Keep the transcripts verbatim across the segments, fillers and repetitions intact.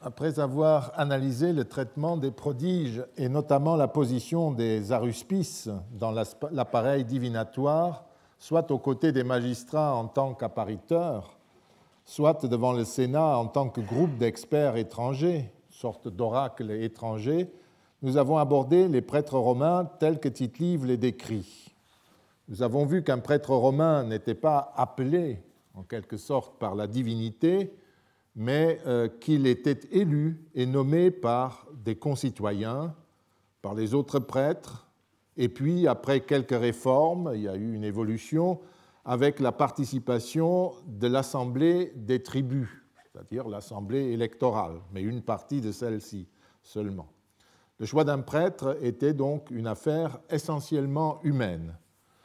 Après avoir analysé le traitement des prodiges et notamment la position des aruspices dans l'appareil divinatoire, soit aux côtés des magistrats en tant qu'appariteurs, soit devant le Sénat en tant que groupe d'experts étrangers, sorte d'oracle étranger, nous avons abordé les prêtres romains tels que Tite-Live les décrit. Nous avons vu qu'un prêtre romain n'était pas appelé, en quelque sorte, par la divinité, mais euh, qu'il était élu et nommé par des concitoyens, par les autres prêtres, et puis, après quelques réformes, il y a eu une évolution, avec la participation de l'assemblée des tribus, c'est-à-dire l'assemblée électorale, mais une partie de celle-ci seulement. Le choix d'un prêtre était donc une affaire essentiellement humaine.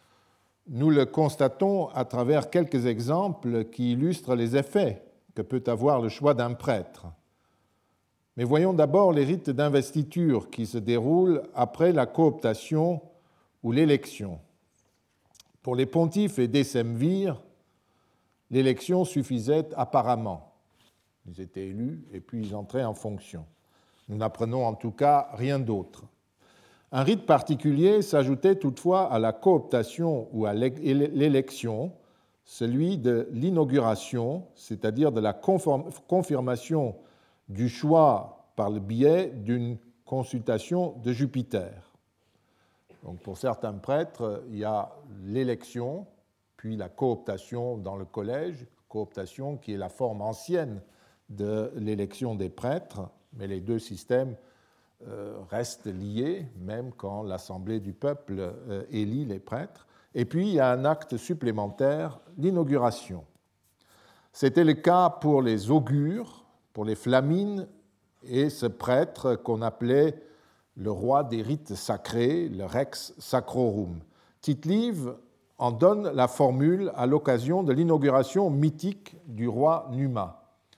Nous le constatons à travers quelques exemples qui illustrent les effets que peut avoir le choix d'un prêtre. Mais voyons d'abord les rites d'investiture qui se déroulent après la cooptation ou l'élection. Pour les pontifes et décemvirs, l'élection suffisait apparemment. Ils étaient élus et puis ils entraient en fonction. Nous n'apprenons en tout cas rien d'autre. Un rite particulier s'ajoutait toutefois à la cooptation ou à l'élection, celui de l'inauguration, c'est-à-dire de la confirmation du choix par le biais d'une consultation de Jupiter. Donc pour certains prêtres, il y a l'élection, puis la cooptation dans le collège, cooptation qui est la forme ancienne de l'élection des prêtres, mais les deux systèmes euh, restent liés, même quand l'Assemblée du peuple euh, élit les prêtres. Et puis il y a un acte supplémentaire, l'inauguration. C'était le cas pour les augures, pour les flamines, et ce prêtre qu'on appelait le roi des rites sacrés, le rex sacrorum. Tite-Live en donne la formule à l'occasion de l'inauguration mythique du roi Numa.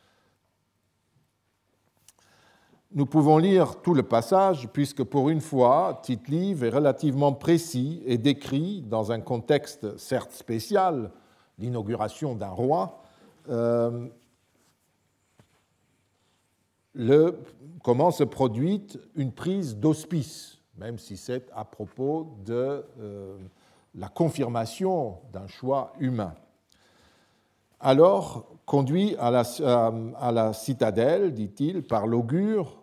Nous pouvons lire tout le passage, puisque pour une fois, Tite-Live est relativement précis et décrit, dans un contexte certes spécial, l'inauguration d'un roi, euh, le, comment se produit une prise d'hospice, même si c'est à propos de euh, la confirmation d'un choix humain. Alors, conduit à la, à la citadelle, dit-il, par l'augure,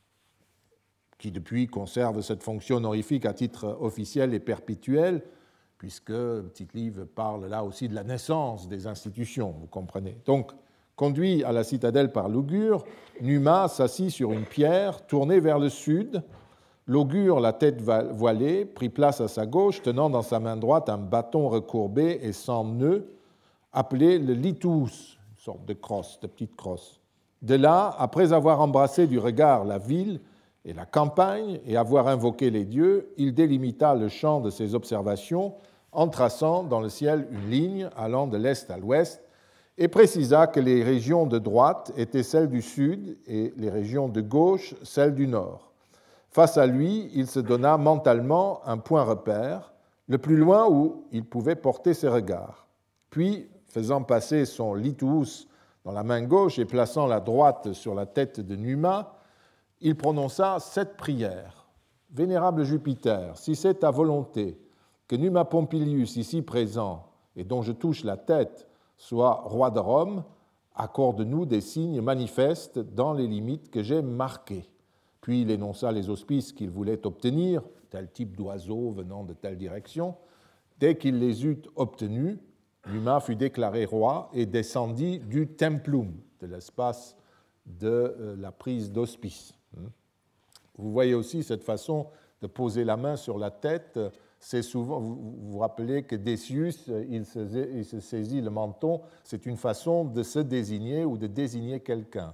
qui depuis conserve cette fonction honorifique à titre officiel et perpétuel, puisque Tite-Live parle là aussi de la naissance des institutions, vous comprenez. Donc, conduit à la citadelle par l'augure, Numa s'assit sur une pierre tournée vers le sud. L'augure, la tête voilée, prit place à sa gauche, tenant dans sa main droite un bâton recourbé et sans nœud, appelé le litus, une sorte de crosse, de petite crosse. De là, après avoir embrassé du regard la ville et la campagne et avoir invoqué les dieux, il délimita le champ de ses observations en traçant dans le ciel une ligne allant de l'est à l'ouest et précisa que les régions de droite étaient celles du sud et les régions de gauche celles du nord. Face à lui, il se donna mentalement un point repère, le plus loin où il pouvait porter ses regards. Puis, faisant passer son litus dans la main gauche et plaçant la droite sur la tête de Numa, il prononça cette prière. « Vénérable Jupiter, si c'est ta volonté que Numa Pompilius, ici présent, et dont je touche la tête, soit roi de Rome, accorde-nous des signes manifestes dans les limites que j'ai marquées. » Puis il énonça les auspices qu'il voulait obtenir, tel type d'oiseau venant de telle direction. Dès qu'il les eut obtenus, Numa fut déclaré roi et descendit du templum, de l'espace de la prise d'hospice. Vous voyez aussi cette façon de poser la main sur la tête. C'est souvent, vous vous rappelez que Decius, il se, il se saisit le menton, c'est une façon de se désigner ou de désigner quelqu'un.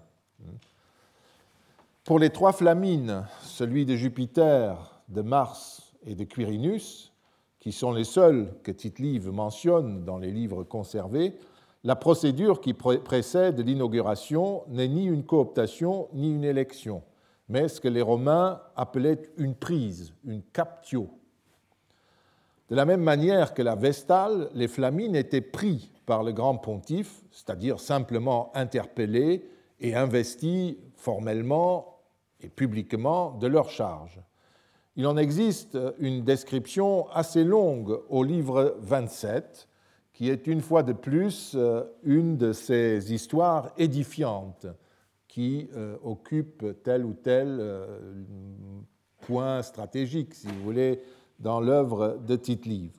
Pour les trois flamines, celui de Jupiter, de Mars et de Quirinus, qui sont les seuls que Tite-Live mentionne dans les livres conservés, la procédure qui précède l'inauguration n'est ni une cooptation ni une élection, mais ce que les Romains appelaient une prise, une captio. De la même manière que la Vestale, les flamines étaient pris par le grand pontife, c'est-à-dire simplement interpellés et investis formellement et publiquement de leurs charges. Il en existe une description assez longue au livre vingt-sept, qui est une fois de plus une de ces histoires édifiantes qui euh, occupent tel ou tel euh, point stratégique, si vous voulez, dans l'œuvre de Tite-Live.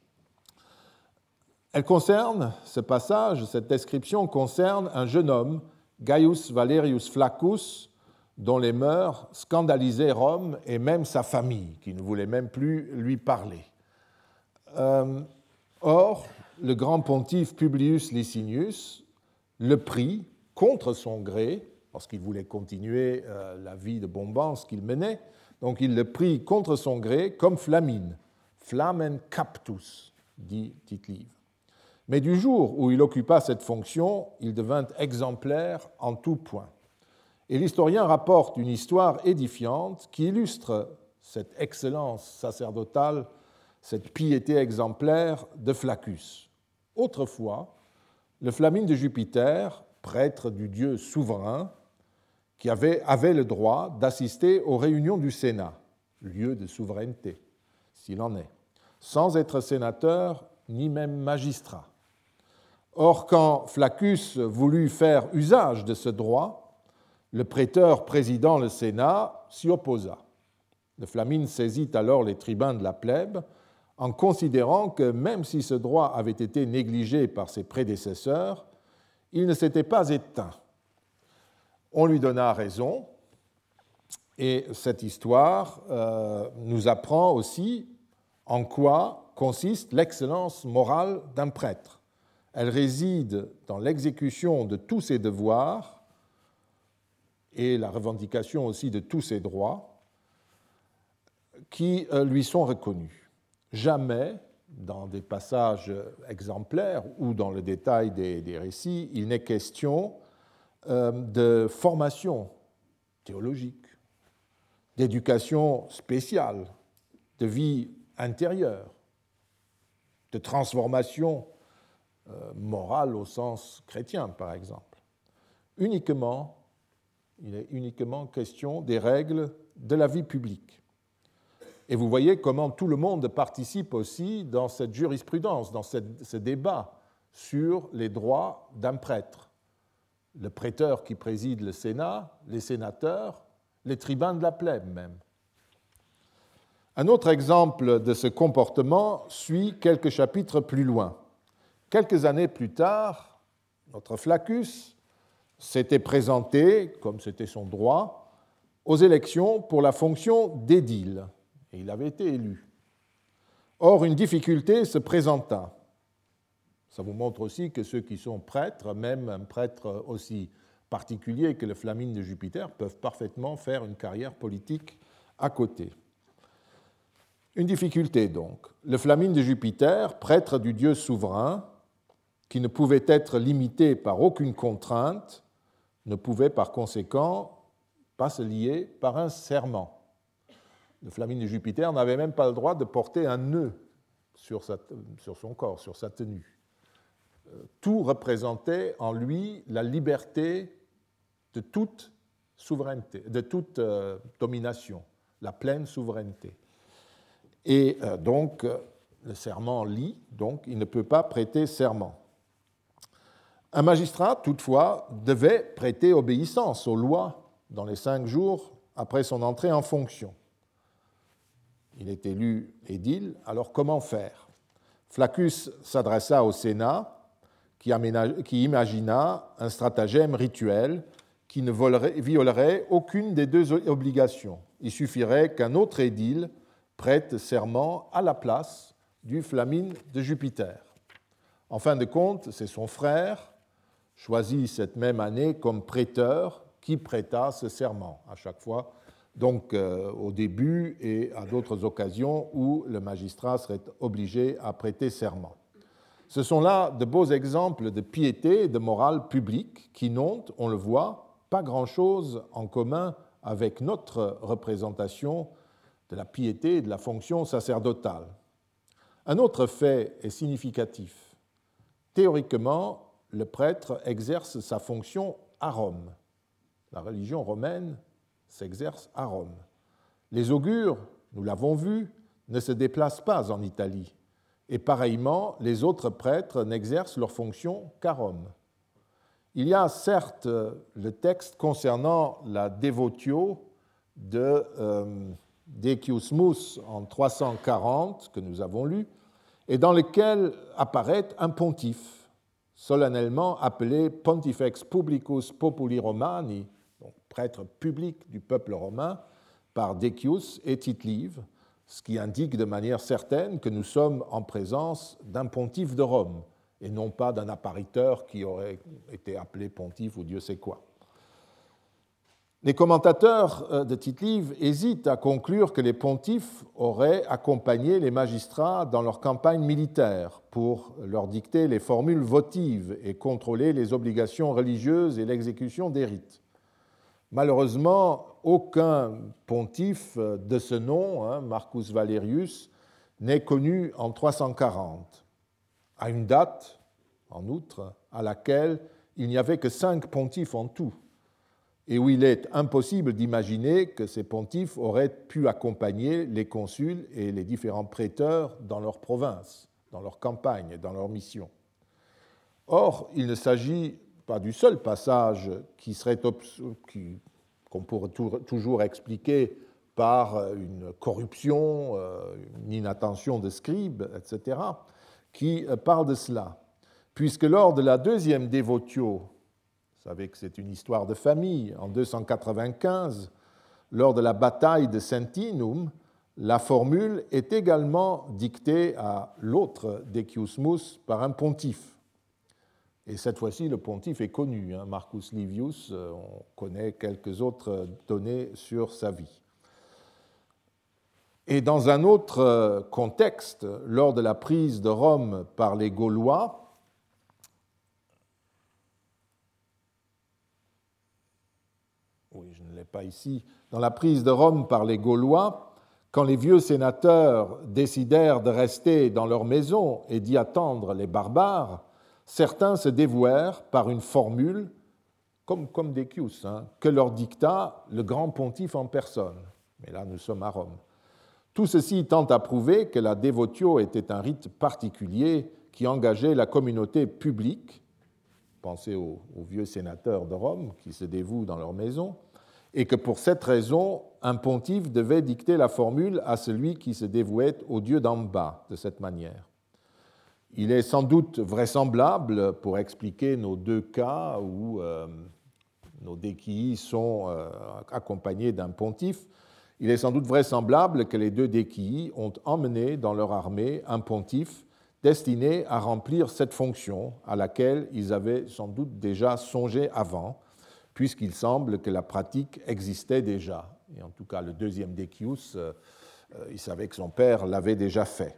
Elle concerne, ce passage, cette description concerne un jeune homme, Gaius Valerius Flaccus, dont les mœurs scandalisaient Rome et même sa famille, qui ne voulait même plus lui parler. Euh, or, le grand pontife Publius Licinius le prit contre son gré, parce qu'il voulait continuer euh, la vie de bombance qu'il menait, donc il le prit contre son gré comme Flamine, Flamen Captus, dit Tite-Live. Mais du jour où il occupa cette fonction, il devint exemplaire en tout point. Et l'historien rapporte une histoire édifiante qui illustre cette excellence sacerdotale, cette piété exemplaire de Flaccus. Autrefois, le Flamine de Jupiter, prêtre du Dieu souverain, qui avait, avait le droit d'assister aux réunions du Sénat, lieu de souveraineté, s'il en est, sans être sénateur ni même magistrat. Or, quand Flaccus voulut faire usage de ce droit, le préteur présidant le Sénat s'y opposa. Le Flamine saisit alors les tribuns de la plèbe en considérant que même si ce droit avait été négligé par ses prédécesseurs, il ne s'était pas éteint. On lui donna raison, et cette histoire euh, nous apprend aussi en quoi consiste l'excellence morale d'un prêtre. Elle réside dans l'exécution de tous ses devoirs et la revendication aussi de tous ses droits qui euh, lui sont reconnus. Jamais, dans des passages exemplaires ou dans le détail des, des récits, il n'est question euh, de formation théologique, d'éducation spéciale, de vie intérieure, de transformation euh, morale au sens chrétien, par exemple. Uniquement, il est uniquement question des règles de la vie publique. Et vous voyez comment tout le monde participe aussi dans cette jurisprudence, dans cette, ce débat sur les droits d'un prêtre. Le prêteur qui préside le Sénat, les sénateurs, les tribuns de la plèbe même. Un autre exemple de ce comportement suit quelques chapitres plus loin. Quelques années plus tard, notre Flaccus s'était présenté, comme c'était son droit, aux élections pour la fonction d'édile. Et il avait été élu. Or, une difficulté se présenta. Ça vous montre aussi que ceux qui sont prêtres, même un prêtre aussi particulier que le Flamine de Jupiter, peuvent parfaitement faire une carrière politique à côté. Une difficulté donc. Le Flamine de Jupiter, prêtre du Dieu souverain, qui ne pouvait être limité par aucune contrainte, ne pouvait par conséquent pas se lier par un serment. Le Flamine de Jupiter n'avait même pas le droit de porter un nœud sur, sa, sur son corps, sur sa tenue. Tout représentait en lui la liberté de toute souveraineté, de toute euh, domination, la pleine souveraineté. Et euh, donc, le serment lie, donc il ne peut pas prêter serment. Un magistrat, toutefois, devait prêter obéissance aux lois dans les cinq jours après son entrée en fonction. Il est élu édile, alors comment faire? Flaccus s'adressa au Sénat, qui, aménage, qui imagina un stratagème rituel qui ne volerait, violerait aucune des deux obligations. Il suffirait qu'un autre édile prête serment à la place du Flamine de Jupiter. En fin de compte, c'est son frère, choisi cette même année comme prêteur, qui prêta ce serment à chaque fois, donc euh, au début et à d'autres occasions où le magistrat serait obligé à prêter serment. Ce sont là de beaux exemples de piété et de morale publique qui n'ont, on le voit, pas grand-chose en commun avec notre représentation de la piété et de la fonction sacerdotale. Un autre fait est significatif. Théoriquement, le prêtre exerce sa fonction à Rome, la religion romaine s'exerce à Rome. Les augures, nous l'avons vu, ne se déplacent pas en Italie. Et pareillement, les autres prêtres n'exercent leur fonction qu'à Rome. Il y a certes le texte concernant la dévotio de euh, Decius Mus en trois cent quarante, que nous avons lu, et dans lequel apparaît un pontife, solennellement appelé Pontifex Publicus Populi Romani, donc prêtre public du peuple romain, par Decius et Tite-Live, ce qui indique de manière certaine que nous sommes en présence d'un pontife de Rome, et non pas d'un appariteur qui aurait été appelé pontife ou Dieu sait quoi. Les commentateurs de Tite-Live hésitent à conclure que les pontifes auraient accompagné les magistrats dans leur campagne militaire pour leur dicter les formules votives et contrôler les obligations religieuses et l'exécution des rites. Malheureusement, aucun pontife de ce nom, hein, Marcus Valerius, n'est connu en trois cent quarante, à une date, en outre, à laquelle il n'y avait que cinq pontifes en tout, et où il est impossible d'imaginer que ces pontifes auraient pu accompagner les consuls et les différents préteurs dans leur province, dans leur campagne, dans leur mission. Or, il ne s'agit pas du seul passage qui serait qui, qu'on pourrait toujours expliquer par une corruption, une inattention de scribes, et cetera, qui parle de cela. Puisque lors de la deuxième dévotio, vous savez que c'est une histoire de famille, en deux cent quatre-vingt-quinze, lors de la bataille de Sentinum, la formule est également dictée à l'autre Decius Mus par un pontife. Et cette fois-ci, le pontife est connu, hein, Marcus Livius, on connaît quelques autres données sur sa vie. Et dans un autre contexte, lors de la prise de Rome par les Gaulois, oui, je ne l'ai pas ici, dans la prise de Rome par les Gaulois, quand les vieux sénateurs décidèrent de rester dans leur maison et d'y attendre les barbares, certains se dévouèrent par une formule, comme, comme Decius, hein, que leur dicta le grand pontife en personne. Mais là, nous sommes à Rome. Tout ceci tend à prouver que la dévotio était un rite particulier qui engageait la communauté publique, pensez aux, aux vieux sénateurs de Rome qui se dévouent dans leur maison, et que pour cette raison, un pontife devait dicter la formule à celui qui se dévouait au Dieu d'en bas de cette manière. Il est sans doute vraisemblable, pour expliquer nos deux cas où euh, nos déquillis sont euh, accompagnés d'un pontife, il est sans doute vraisemblable que les deux déquillis ont emmené dans leur armée un pontife destiné à remplir cette fonction à laquelle ils avaient sans doute déjà songé avant, puisqu'il semble que la pratique existait déjà. Et en tout cas, le deuxième Decius, euh, il savait que son père l'avait déjà fait.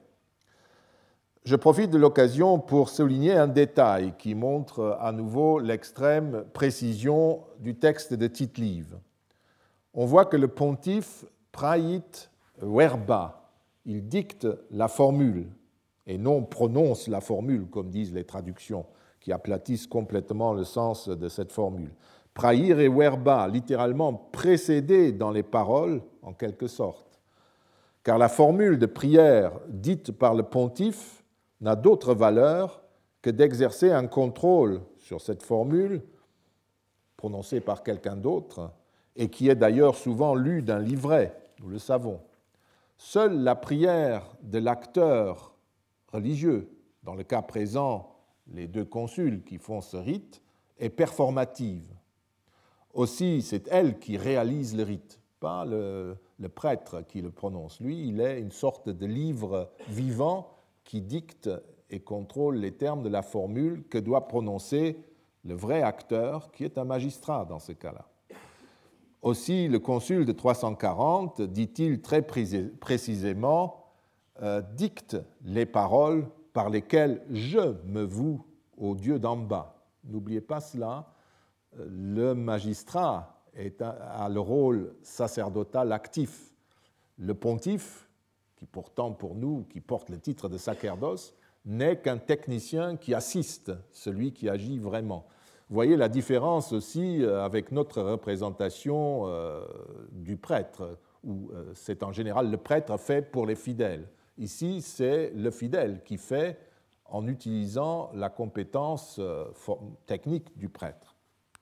Je profite de l'occasion pour souligner un détail qui montre à nouveau l'extrême précision du texte de Tite-Live. On voit que le pontife prait verba, il dicte la formule et non prononce la formule, comme disent les traductions, qui aplatissent complètement le sens de cette formule. Praire et verba, littéralement précéder dans les paroles, en quelque sorte. Car la formule de prière dite par le pontife n'a d'autre valeur que d'exercer un contrôle sur cette formule, prononcée par quelqu'un d'autre, et qui est d'ailleurs souvent lue d'un livret, nous le savons. Seule la prière de l'acteur religieux, dans le cas présent, les deux consuls qui font ce rite, est performative. Aussi, c'est elle qui réalise le rite, pas le, le prêtre qui le prononce. Lui, il est une sorte de livre vivant qui dicte et contrôle les termes de la formule que doit prononcer le vrai acteur, qui est un magistrat dans ce cas-là. Aussi, le consul de trois cent quarante, dit-il très précisément, euh, dicte les paroles par lesquelles je me voue au Dieu d'en bas. N'oubliez pas cela, le magistrat est, a le rôle sacerdotal actif. Le pontife, qui pourtant pour nous, qui porte le titre de sacerdoce, n'est qu'un technicien qui assiste celui qui agit vraiment. Vous voyez la différence aussi avec notre représentation euh, du prêtre, où euh, c'est en général le prêtre fait pour les fidèles. Ici, c'est le fidèle qui fait en utilisant la compétence euh, technique du prêtre.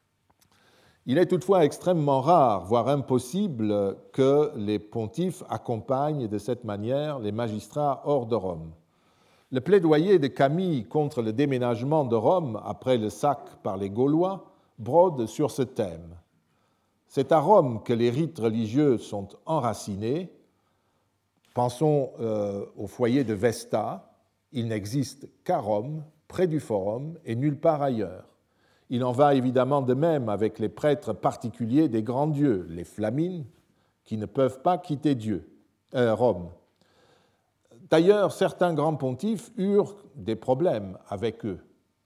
Il est toutefois extrêmement rare, voire impossible, que les pontifes accompagnent de cette manière les magistrats hors de Rome. Le plaidoyer de Camille contre le déménagement de Rome après le sac par les Gaulois brode sur ce thème. C'est à Rome que les rites religieux sont enracinés. Pensons euh, au foyer de Vesta. Il n'existe qu'à Rome, près du Forum, et nulle part ailleurs. Il en va évidemment de même avec les prêtres particuliers des grands dieux, les Flamines, qui ne peuvent pas quitter Dieu, euh, Rome. D'ailleurs, certains grands pontifes eurent des problèmes avec eux.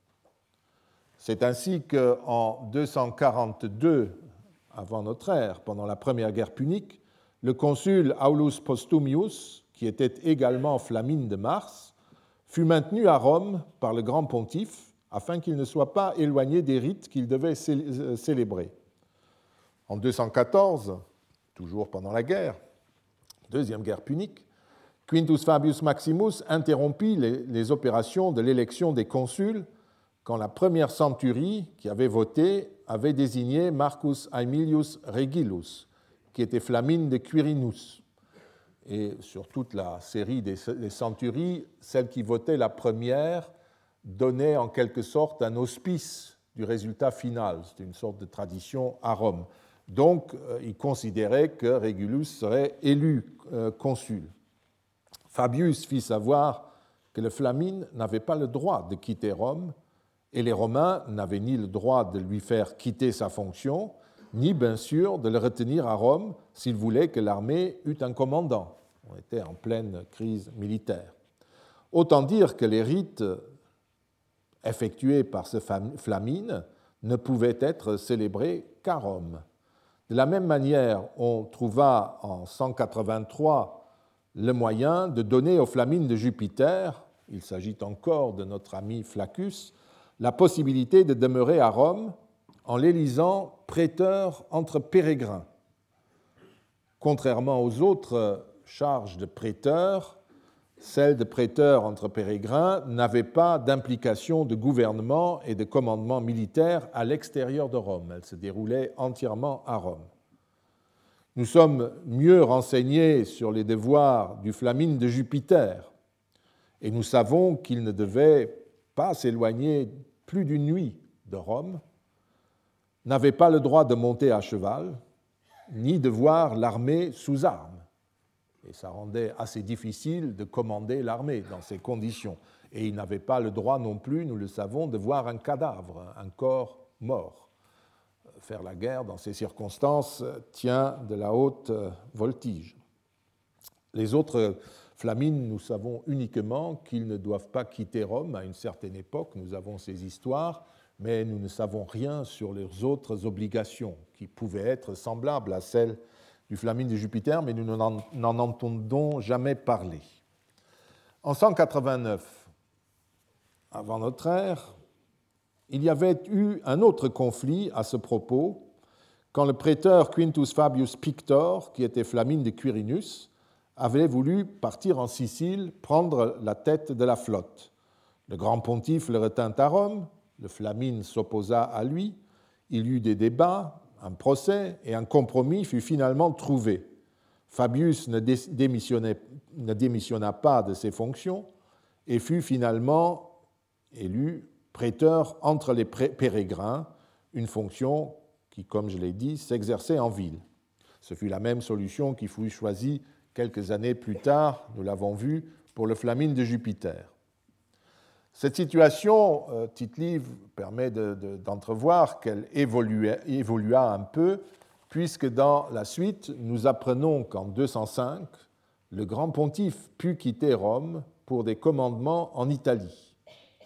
C'est ainsi qu'en deux cent quarante-deux avant notre ère, pendant la première guerre punique, le consul Aulus Postumius, qui était également Flamine de Mars, fut maintenu à Rome par le grand pontife afin qu'il ne soit pas éloigné des rites qu'il devait célébrer. En deux cent quatorze, toujours pendant la guerre, deuxième guerre punique, Quintus Fabius Maximus interrompit les, les opérations de l'élection des consuls quand la première centurie qui avait voté avait désigné Marcus Aemilius Regillus, qui était Flamine de Quirinus. Et sur toute la série des, des centuries, celle qui votait la première donnait en quelque sorte un auspice du résultat final. C'était une sorte de tradition à Rome. Donc, euh, il considérait que Régulus serait élu euh, consul. Fabius fit savoir que le Flamine n'avait pas le droit de quitter Rome, et les Romains n'avaient ni le droit de lui faire quitter sa fonction, ni bien sûr de le retenir à Rome s'il voulait que l'armée eût un commandant. On était en pleine crise militaire. Autant dire que les rites effectués par ce Flamine ne pouvaient être célébrés qu'à Rome. De la même manière, on trouva en cent quatre-vingt-trois le moyen de donner au Flamine de Jupiter, il s'agit encore de notre ami Flaccus, la possibilité de demeurer à Rome en l'élisant prêteur entre pérégrins. Contrairement aux autres charges de prêteur, celle de prêteur entre pérégrins n'avait pas d'implication de gouvernement et de commandement militaire à l'extérieur de Rome. Elle se déroulait entièrement à Rome. Nous sommes mieux renseignés sur les devoirs du Flamine de Jupiter et nous savons qu'il ne devait pas s'éloigner plus d'une nuit de Rome, n'avait pas le droit de monter à cheval, ni de voir l'armée sous armes. Et ça rendait assez difficile de commander l'armée dans ces conditions. Et il n'avait pas le droit non plus, nous le savons, de voir un cadavre, un corps mort. Faire la guerre dans ces circonstances tient de la haute voltige. Les autres Flamines, nous savons uniquement qu'ils ne doivent pas quitter Rome à une certaine époque. Nous avons ces histoires, mais nous ne savons rien sur leurs autres obligations qui pouvaient être semblables à celles du Flamine de Jupiter, mais nous n'en entendons jamais parler. En cent quatre-vingt-neuf, avant notre ère, il y avait eu un autre conflit à ce propos, quand le prêteur Quintus Fabius Pictor, qui était Flamine de Quirinus, avait voulu partir en Sicile prendre la tête de la flotte. Le grand pontife le retint à Rome, le Flamine s'opposa à lui, il y eut des débats, un procès et un compromis fut finalement trouvé. Fabius ne, démissionnait, ne démissionna pas de ses fonctions et fut finalement élu prêteur entre les pérégrins, une fonction qui, comme je l'ai dit, s'exerçait en ville. Ce fut la même solution qui fut choisie quelques années plus tard, nous l'avons vu, pour le Flamine de Jupiter. Cette situation, euh, Tite-Live permet de, de, d'entrevoir qu'elle évolua un peu, puisque dans la suite, nous apprenons qu'en deux cent cinq, le grand pontife put quitter Rome pour des commandements en Italie.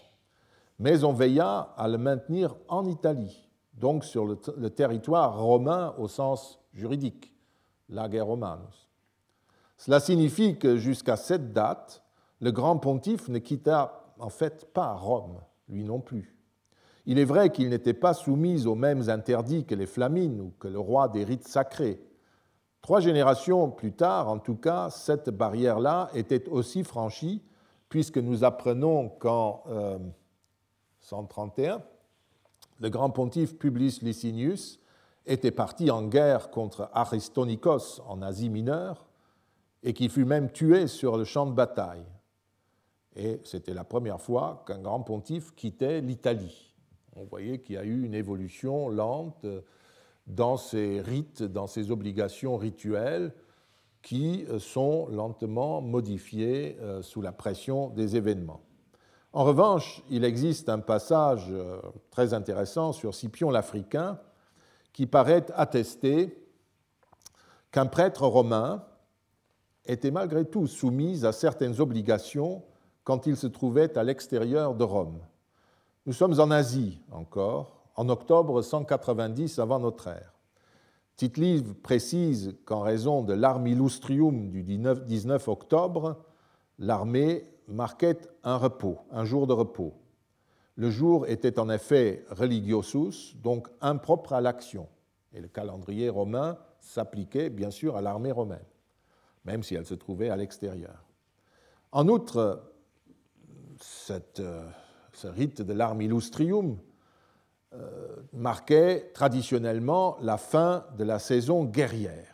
Mais on veilla à le maintenir en Italie, donc sur le, le territoire romain au sens juridique, Lage Romanus. Cela signifie que jusqu'à cette date, le grand pontife ne quitta en fait pas Rome, lui non plus. Il est vrai qu'ils n'étaient pas soumis aux mêmes interdits que les flamines ou que le roi des rites sacrés. Trois générations plus tard, en tout cas, cette barrière-là était aussi franchie, puisque nous apprenons qu'en euh, cent trente et un, le grand pontife Publius Licinius était parti en guerre contre Aristonikos en Asie mineure et qui fut même tué sur le champ de bataille. Et c'était la première fois qu'un grand pontife quittait l'Italie. On voyait qu'il y a eu une évolution lente dans ces rites, dans ces obligations rituelles qui sont lentement modifiées sous la pression des événements. En revanche, il existe un passage très intéressant sur Scipion l'Africain qui paraît attester qu'un prêtre romain était malgré tout soumis à certaines obligations quand il se trouvait à l'extérieur de Rome. Nous sommes en Asie encore, en octobre cent quatre-vingt-dix avant notre ère. Tite-Live précise qu'en raison de l'armilustrium du dix-neuf octobre, l'armée marquait un repos, un jour de repos. Le jour était en effet religiosus, donc impropre à l'action. Et le calendrier romain s'appliquait bien sûr à l'armée romaine, même si elle se trouvait à l'extérieur. En outre, cette, ce rite de l'armilustrium euh, marquait traditionnellement la fin de la saison guerrière.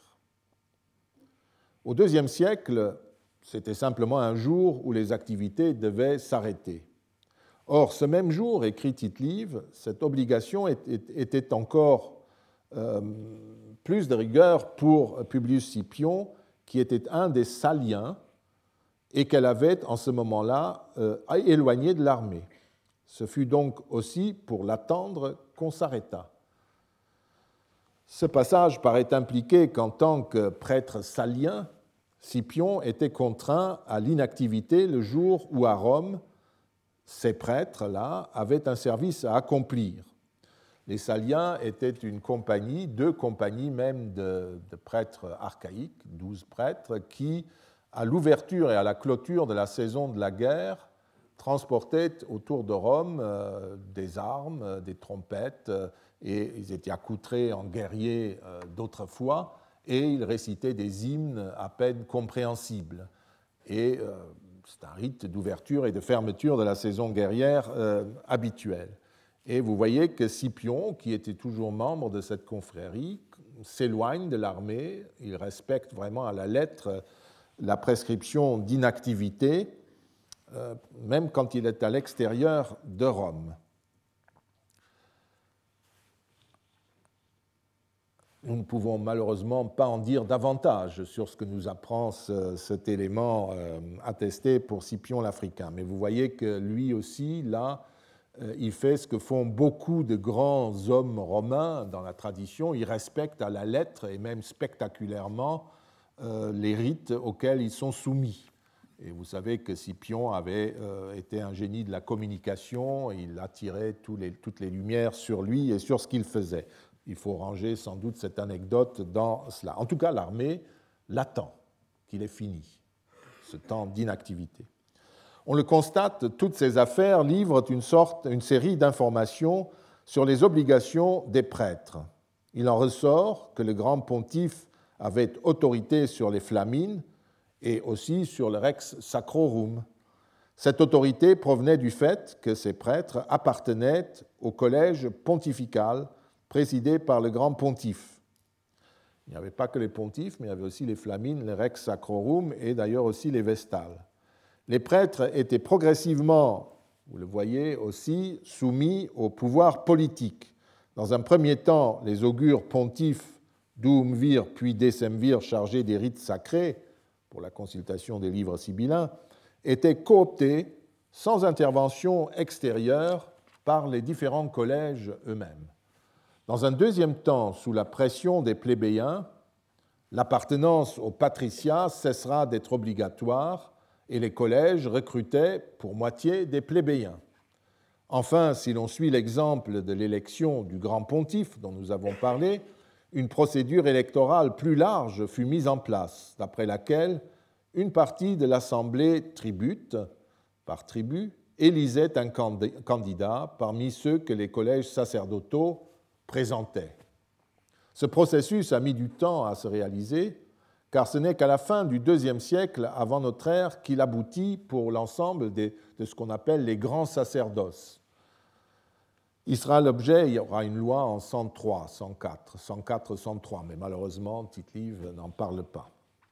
Au deuxième siècle, c'était simplement un jour où les activités devaient s'arrêter. Or, ce même jour, écrit Tite-Live, cette obligation était encore euh, plus de rigueur pour Publius Scipion, qui était un des Saliens et qu'elle avait en ce moment-là euh, éloigné de l'armée. Ce fut donc aussi pour l'attendre qu'on s'arrêta. Ce passage paraît impliquer qu'en tant que prêtre salien, Scipion était contraint à l'inactivité le jour où à Rome, ces prêtres-là avaient un service à accomplir. Les Saliens étaient une compagnie, deux compagnies même de, de prêtres archaïques, douze prêtres, qui, à l'ouverture et à la clôture de la saison de la guerre, transportaient autour de Rome euh, des armes, euh, des trompettes, euh, et ils étaient accoutrés en guerriers euh, d'autrefois, et ils récitaient des hymnes à peine compréhensibles. Et euh, c'est un rite d'ouverture et de fermeture de la saison guerrière euh, habituelle. Et vous voyez que Scipion, qui était toujours membre de cette confrérie, s'éloigne de l'armée, il respecte vraiment à la lettre la prescription d'inactivité, euh, même quand il est à l'extérieur de Rome. Nous ne pouvons malheureusement pas en dire davantage sur ce que nous apprend ce, cet élément euh, attesté pour Scipion l'Africain. Mais vous voyez que lui aussi, là, euh, il fait ce que font beaucoup de grands hommes romains dans la tradition. Il respecte à la lettre et même spectaculairement euh, les rites auxquels ils sont soumis. Et vous savez que Scipion avait euh, été un génie de la communication. Il attirait tous les, toutes les lumières sur lui et sur ce qu'il faisait. Il faut ranger sans doute cette anecdote dans cela. En tout cas, l'armée l'attend, qu'il ait fini, ce temps d'inactivité. On le constate, toutes ces affaires livrent une, sorte, une série d'informations sur les obligations des prêtres. Il en ressort que le grand pontife avait autorité sur les flamines et aussi sur le rex sacrorum. Cette autorité provenait du fait que ces prêtres appartenaient au collège pontifical présidé par le grand pontife. Il n'y avait pas que les pontifes, mais il y avait aussi les flamines, les rex sacrorum et d'ailleurs aussi les vestales. Les prêtres étaient progressivement, vous le voyez aussi, soumis au pouvoir politique. Dans un premier temps, les augures pontifes, duumvir puis decemvir, chargés des rites sacrés, pour la consultation des livres sibyllins, étaient cooptés sans intervention extérieure par les différents collèges eux-mêmes. Dans un deuxième temps, sous la pression des plébéiens, l'appartenance au patriciat cessera d'être obligatoire et les collèges recrutaient pour moitié des plébéiens. Enfin, si l'on suit l'exemple de l'élection du grand pontife dont nous avons parlé, une procédure électorale plus large fut mise en place, d'après laquelle une partie de l'assemblée tribute, par tribu, élisait un candidat parmi ceux que les collèges sacerdotaux présentaient. Ce processus a mis du temps à se réaliser, car ce n'est qu'à la fin du deuxième siècle avant notre ère qu'il aboutit pour l'ensemble de ce qu'on appelle les grands sacerdoces. Il sera l'objet, il y aura une loi en cent trois, cent quatre, cent quatre, cent trois, mais malheureusement, Tite-Live n'en parle pas.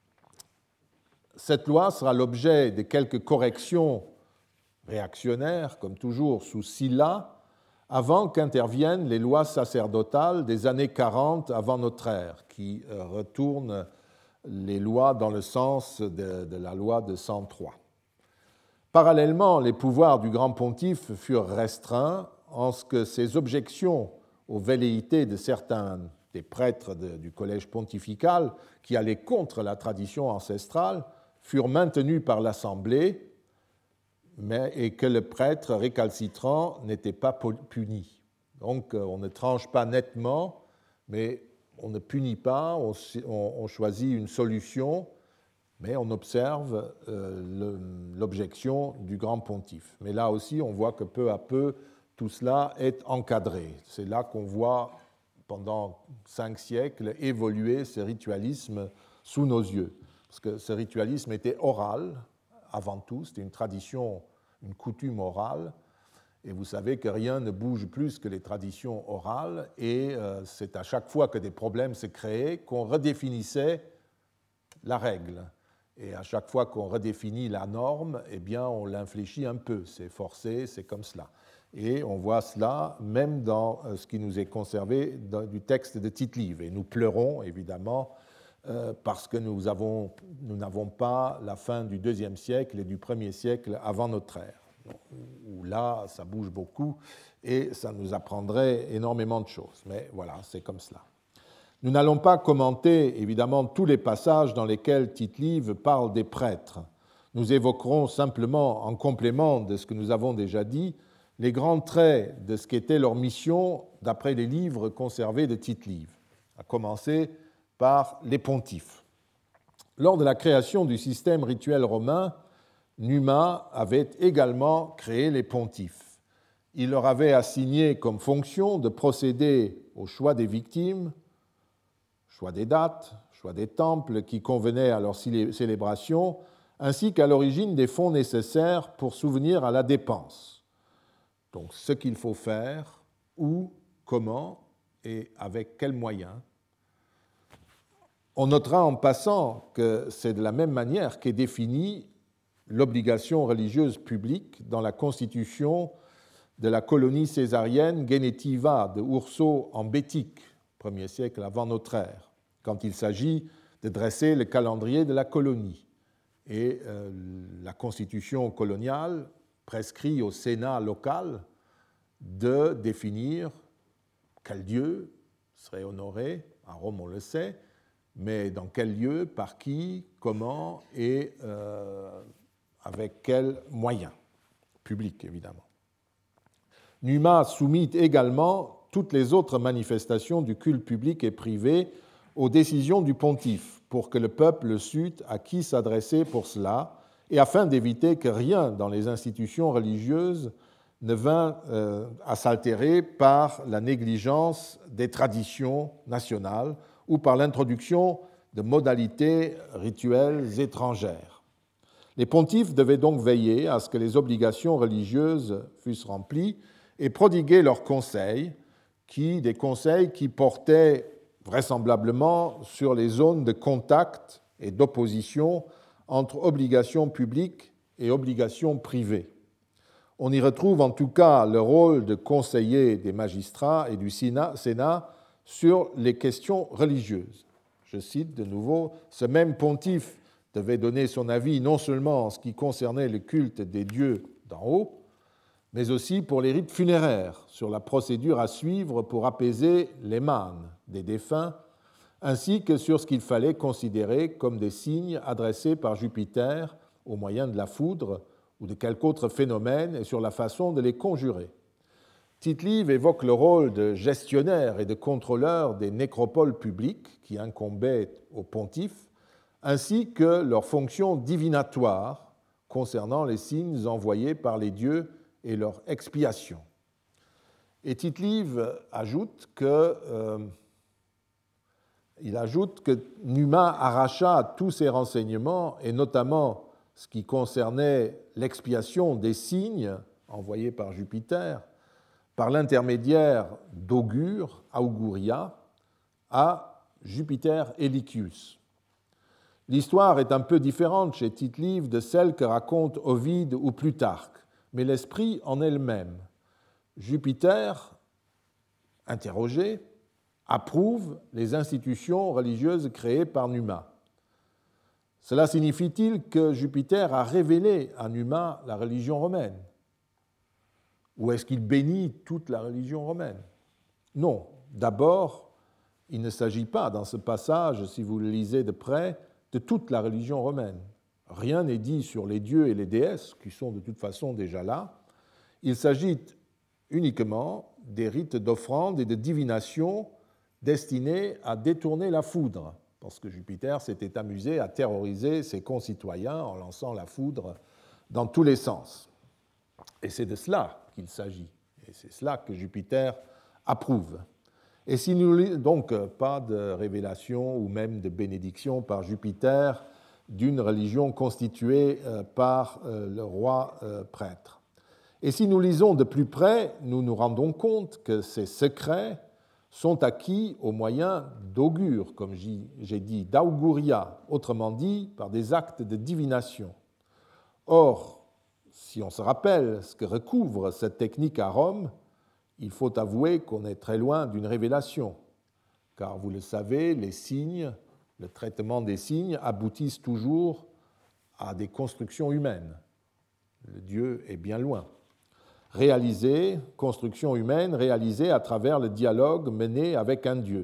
Cette loi sera l'objet de quelques corrections réactionnaires, comme toujours sous Sylla, avant qu'interviennent les lois sacerdotales des années quarante avant notre ère, qui retournent les lois dans le sens de, de la loi de cent trois. Parallèlement, les pouvoirs du grand pontife furent restreints en ce que ses objections aux velléités de certains des prêtres de, du collège pontifical qui allaient contre la tradition ancestrale furent maintenues par l'Assemblée, mais, et que le prêtre récalcitrant n'était pas puni. Donc on ne tranche pas nettement, mais on ne punit pas, on, on choisit une solution, mais on observe euh, l'objection du grand pontife. Mais là aussi, on voit que peu à peu, tout cela est encadré. C'est là qu'on voit, pendant cinq siècles, évoluer ce ritualisme sous nos yeux. Parce que ce ritualisme était oral, avant tout, c'était une tradition, une coutume orale, et vous savez que rien ne bouge plus que les traditions orales, et euh, c'est à chaque fois que des problèmes se créaient qu'on redéfinissait la règle. Et à chaque fois qu'on redéfinit la norme, eh bien, on l'infléchit un peu, c'est forcé, c'est comme cela. Et on voit cela même dans ce qui nous est conservé du texte de Tite-Live. Et nous pleurons, évidemment, euh, parce que nous avons, nous n'avons pas la fin du deuxième siècle et du premier siècle avant notre ère, où là, ça bouge beaucoup et ça nous apprendrait énormément de choses. Mais voilà, c'est comme cela. Nous n'allons pas commenter, évidemment, tous les passages dans lesquels Tite-Live parle des prêtres. Nous évoquerons simplement, en complément de ce que nous avons déjà dit, les grands traits de ce qu'était leur mission d'après les livres conservés de Tite-Live, à commencer par les pontifes. Lors de la création du système rituel romain, Numa avait également créé les pontifes. Il leur avait assigné comme fonction de procéder au choix des victimes, choix des dates, choix des temples qui convenaient à leur célébration, ainsi qu'à l'origine des fonds nécessaires pour souvenir à la dépense. Donc ce qu'il faut faire, où, comment et avec quels moyens. On notera en passant que c'est de la même manière qu'est définie l'obligation religieuse publique dans la constitution de la colonie césarienne Genetiva de Urso en Bétique, premier siècle avant notre ère, quand il s'agit de dresser le calendrier de la colonie. Et euh, la constitution coloniale prescrit au Sénat local de définir quel dieu serait honoré, à Rome on le sait, mais dans quel lieu, par qui, comment et euh, avec quels moyens, publics évidemment. Numa soumit également toutes les autres manifestations du culte public et privé aux décisions du pontife pour que le peuple sût à qui s'adresser pour cela et afin d'éviter que rien dans les institutions religieuses ne vint euh, à s'altérer par la négligence des traditions nationales ou par l'introduction de modalités rituelles étrangères. Les pontifes devaient donc veiller à ce que les obligations religieuses fussent remplies et prodiguer leurs conseils, qui, des conseils qui portaient vraisemblablement sur les zones de contact et d'opposition entre obligations publiques et obligations privées. On y retrouve en tout cas le rôle de conseiller des magistrats et du Sénat sur les questions religieuses. Je cite de nouveau, « Ce même pontife devait donner son avis non seulement en ce qui concernait le culte des dieux d'en haut, mais aussi pour les rites funéraires, sur la procédure à suivre pour apaiser les mânes des défunts, ainsi que sur ce qu'il fallait considérer comme des signes adressés par Jupiter au moyen de la foudre ou de quelque autre phénomène et sur la façon de les conjurer. » Tite-Live évoque le rôle de gestionnaire et de contrôleur des nécropoles publiques qui incombaient aux pontifes, ainsi que leur fonction divinatoire concernant les signes envoyés par les dieux et leur expiation. Et Tite-Live ajoute que, euh, il ajoute que Numa arracha tous ces renseignements, et notamment ce qui concernait l'expiation des signes envoyés par Jupiter, par l'intermédiaire d'Augure, Auguria, à Jupiter Elicius. L'histoire est un peu différente chez Tite-Live de celle que racontent Ovide ou Plutarque, mais l'esprit en est le même. Jupiter, interrogé, approuve les institutions religieuses créées par Numa. Cela signifie-t-il que Jupiter a révélé à Numa la religion romaine? Ou est-ce qu'il bénit toute la religion romaine? Non. D'abord, il ne s'agit pas, dans ce passage, si vous le lisez de près, de toute la religion romaine. Rien n'est dit sur les dieux et les déesses, qui sont de toute façon déjà là. Il s'agit uniquement des rites d'offrande et de divination destinés à détourner la foudre, parce que Jupiter s'était amusé à terroriser ses concitoyens en lançant la foudre dans tous les sens. Et c'est de cela qu'il s'agit, et c'est cela que Jupiter approuve. Et si nous, donc, pas de révélation ou même de bénédiction par Jupiter d'une religion constituée par le roi prêtre. Et si nous lisons de plus près, nous nous rendons compte que ces secrets sont acquis au moyen d'augures, comme j'ai dit, d'auguria, autrement dit par des actes de divination. Or, si on se rappelle ce que recouvre cette technique à Rome, il faut avouer qu'on est très loin d'une révélation, car vous le savez, les signes, le traitement des signes aboutissent toujours à des constructions humaines. Le Dieu est bien loin. Réalisée, construction humaine réalisée à travers le dialogue mené avec un Dieu.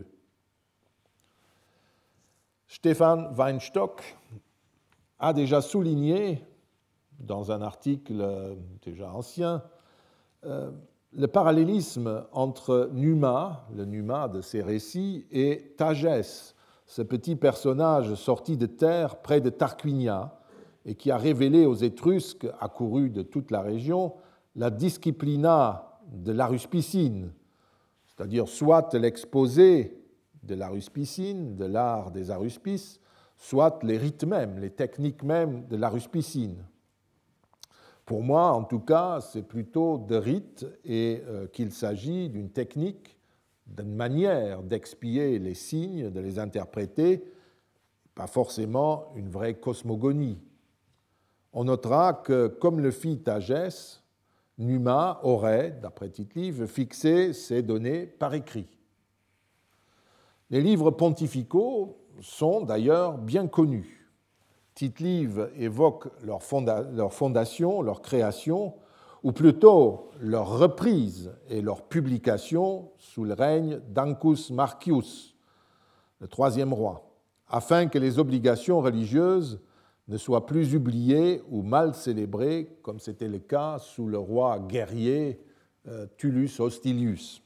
Stefan Weinstock a déjà souligné, dans un article déjà ancien, euh, le parallélisme entre Numa, le Numa de ces récits, et Tagès, ce petit personnage sorti de terre près de Tarquinia et qui a révélé aux Étrusques, accourus de toute la région, la disciplina de l'aruspicine, c'est-à-dire soit l'exposé de l'aruspicine, de l'art des aruspices, soit les rites mêmes, les techniques mêmes de l'aruspicine. Pour moi, en tout cas, c'est plutôt de rites et euh, qu'il s'agit d'une technique, d'une manière d'expier les signes, de les interpréter, pas forcément une vraie cosmogonie. On notera que, comme le fit Tagès, Numa aurait, d'après Tite-Live, fixé ces données par écrit. Les livres pontificaux sont d'ailleurs bien connus. Tite-Live évoque leur, fonda- leur fondation, leur création, ou plutôt leur reprise et leur publication sous le règne d'Ancus Marcius, le troisième roi, afin que les obligations religieuses ne soient plus oubliées ou mal célébrées, comme c'était le cas sous le roi guerrier euh, Tullus Hostilius.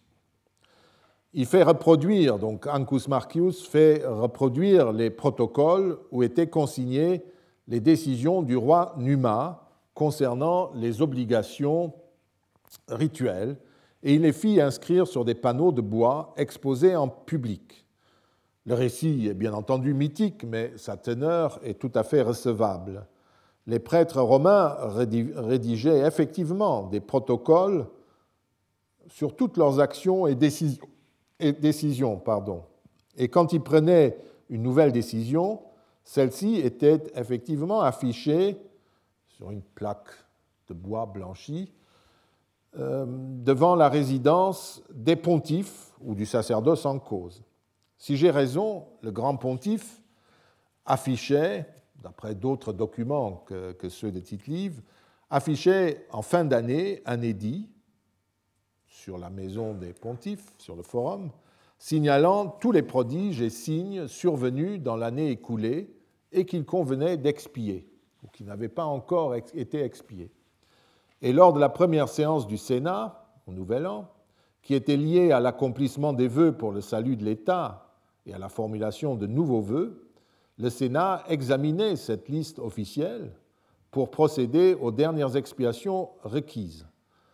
Il fait reproduire, donc Ancus Marcius fait reproduire les protocoles où étaient consignées les décisions du roi Numa concernant les obligations rituelles, et il les fit inscrire sur des panneaux de bois exposés en public. Le récit est bien entendu mythique, mais sa teneur est tout à fait recevable. Les prêtres romains rédigeaient effectivement des protocoles sur toutes leurs actions et décisions. Et décision, pardon. Et quand il prenait une nouvelle décision, celle-ci était effectivement affichée sur une plaque de bois blanchi euh, devant la résidence des pontifes ou du sacerdoce en cause. Si j'ai raison, le grand pontife affichait, d'après d'autres documents que, que ceux de Tite-Live, affichait en fin d'année un édit sur la maison des pontifes, sur le forum, signalant tous les prodiges et signes survenus dans l'année écoulée et qu'il convenait d'expier, ou qui n'avaient pas encore été expiés. Et lors de la première séance du Sénat, au Nouvel An, qui était liée à l'accomplissement des vœux pour le salut de l'État et à la formulation de nouveaux vœux, le Sénat examinait cette liste officielle pour procéder aux dernières expiations requises.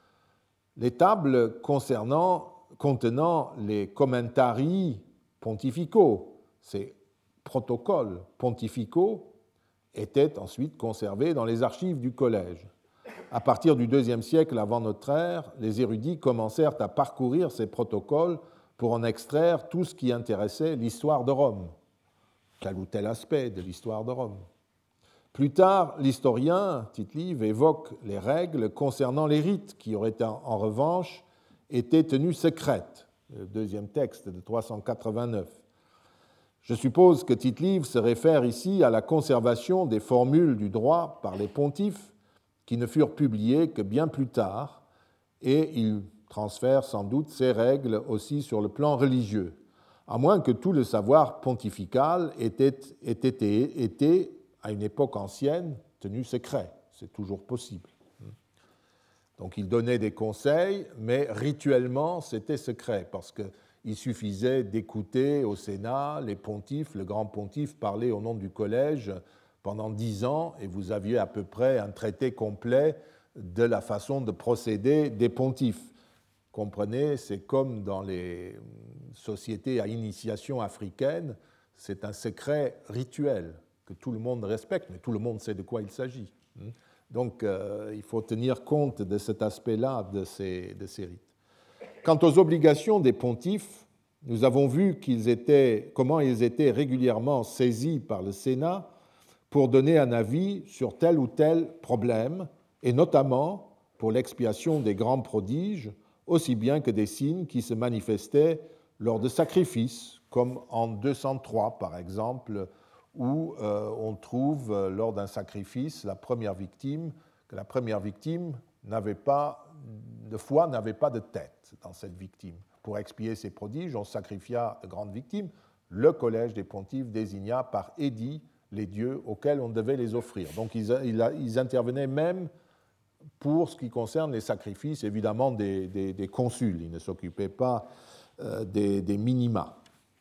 Les tables concernant, contenant les commentarii pontificaux, ces protocoles pontificaux, étaient ensuite conservés dans les archives du collège. À partir du deuxième siècle avant notre ère, les érudits commencèrent à parcourir ces protocoles pour en extraire tout ce qui intéressait l'histoire de Rome, tel ou tel aspect de l'histoire de Rome. Plus tard, l'historien Tite-Live évoque les règles concernant les rites qui auraient en revanche été tenues secrètes, le deuxième texte de trois cent quatre-vingt-neuf. Je suppose que Tite-Live se réfère ici à la conservation des formules du droit par les pontifes qui ne furent publiées que bien plus tard, et il transfère sans doute ces règles aussi sur le plan religieux, à moins que tout le savoir pontifical ait été, été, à une époque ancienne, tenu secret. C'est toujours possible. Donc il donnait des conseils, mais rituellement, c'était secret, parce qu'il suffisait d'écouter au Sénat les pontifes, le grand pontife parler au nom du collège pendant dix ans, et vous aviez à peu près un traité complet de la façon de procéder des pontifes. Comprenez, c'est comme dans les sociétés à initiation africaine, c'est un secret rituel que tout le monde respecte, mais tout le monde sait de quoi il s'agit. Donc, euh, il faut tenir compte de cet aspect-là de ces, de ces rites. Quant aux obligations des pontifes, nous avons vu qu'ils étaient, comment ils étaient régulièrement saisis par le Sénat pour donner un avis sur tel ou tel problème, et notamment pour l'expiation des grands prodiges, aussi bien que des signes qui se manifestaient lors de sacrifices, comme en deux cent trois, par exemple, où euh, on trouve, euh, lors d'un sacrifice, la première victime, que la première victime n'avait pas de foi, n'avait pas de tête dans cette victime. Pour expier ces prodiges, on sacrifia de grandes victimes. Le collège des pontifes désigna par édit les dieux auxquels on devait les offrir. Donc ils, ils, ils intervenaient même pour ce qui concerne les sacrifices, évidemment, des, des, des consuls. Ils ne s'occupaient pas euh, des, des minima.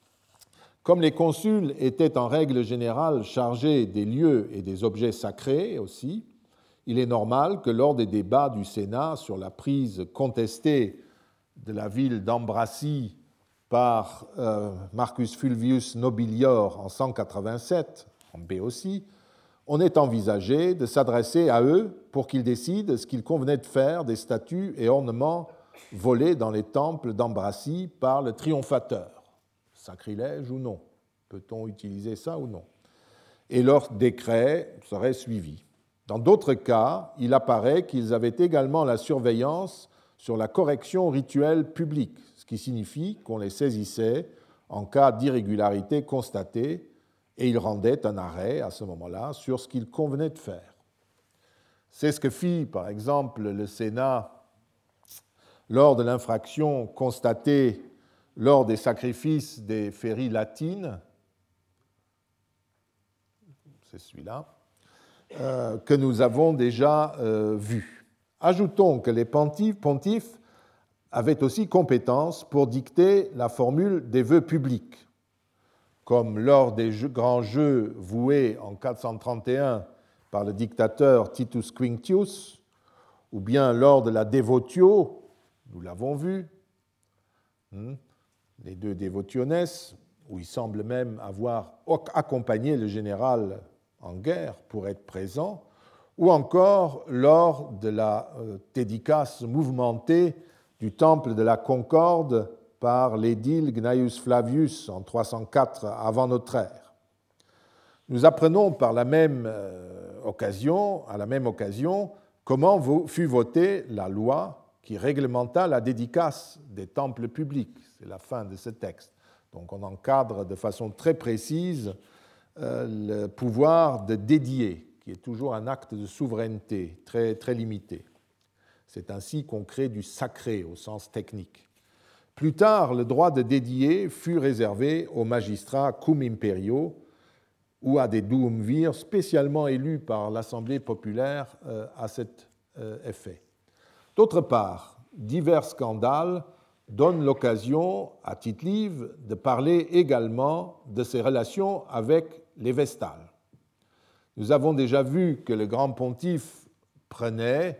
Comme les consuls étaient en règle générale chargés des lieux et des objets sacrés aussi, il est normal que lors des débats du Sénat sur la prise contestée de la ville d'Ambracie par euh, Marcus Fulvius Nobilior en cent quatre-vingt-sept, en Béotie, on ait envisagé de s'adresser à eux pour qu'ils décident ce qu'il convenait de faire des statues et ornements volés dans les temples d'Ambracie par le triomphateur. Sacrilège ou non? Peut-on utiliser ça ou non? Et leur décret serait suivi. Dans d'autres cas, il apparaît qu'ils avaient également la surveillance sur la correction rituelle publique, ce qui signifie qu'on les saisissait en cas d'irrégularité constatée et ils rendaient un arrêt à ce moment-là sur ce qu'il convenait de faire. C'est ce que fit, par exemple, le Sénat lors de l'infraction constatée lors des sacrifices des féries latines, c'est celui-là, euh, que nous avons déjà euh, vu. Ajoutons que les pontifes, pontifes avaient aussi compétence pour dicter la formule des vœux publics, comme lors des jeux, grands jeux voués en quatre cent trente et un par le dictateur Titus Quinctius, ou bien lors de la Devotio, nous l'avons vu, hmm, les deux Devotiones, où il semble même avoir accompagné le général en guerre pour être présent, ou encore lors de la dédicace mouvementée du temple de la Concorde par l'édile Gnaeus Flavius en trois cent quatre avant notre ère. Nous apprenons par la même occasion, à la même occasion, comment fut votée la loi qui réglementa la dédicace des temples publics. C'est la fin de ce texte. Donc on encadre de façon très précise euh, le pouvoir de dédier, qui est toujours un acte de souveraineté très, très limité. C'est ainsi qu'on crée du sacré au sens technique. Plus tard, le droit de dédier fut réservé aux magistrats cum imperio ou à des duumvirs spécialement élus par l'Assemblée populaire euh, à cet euh, effet. D'autre part, divers scandales donnent l'occasion à Tite-Live de parler également de ses relations avec les Vestales. Nous avons déjà vu que le grand pontife prenait,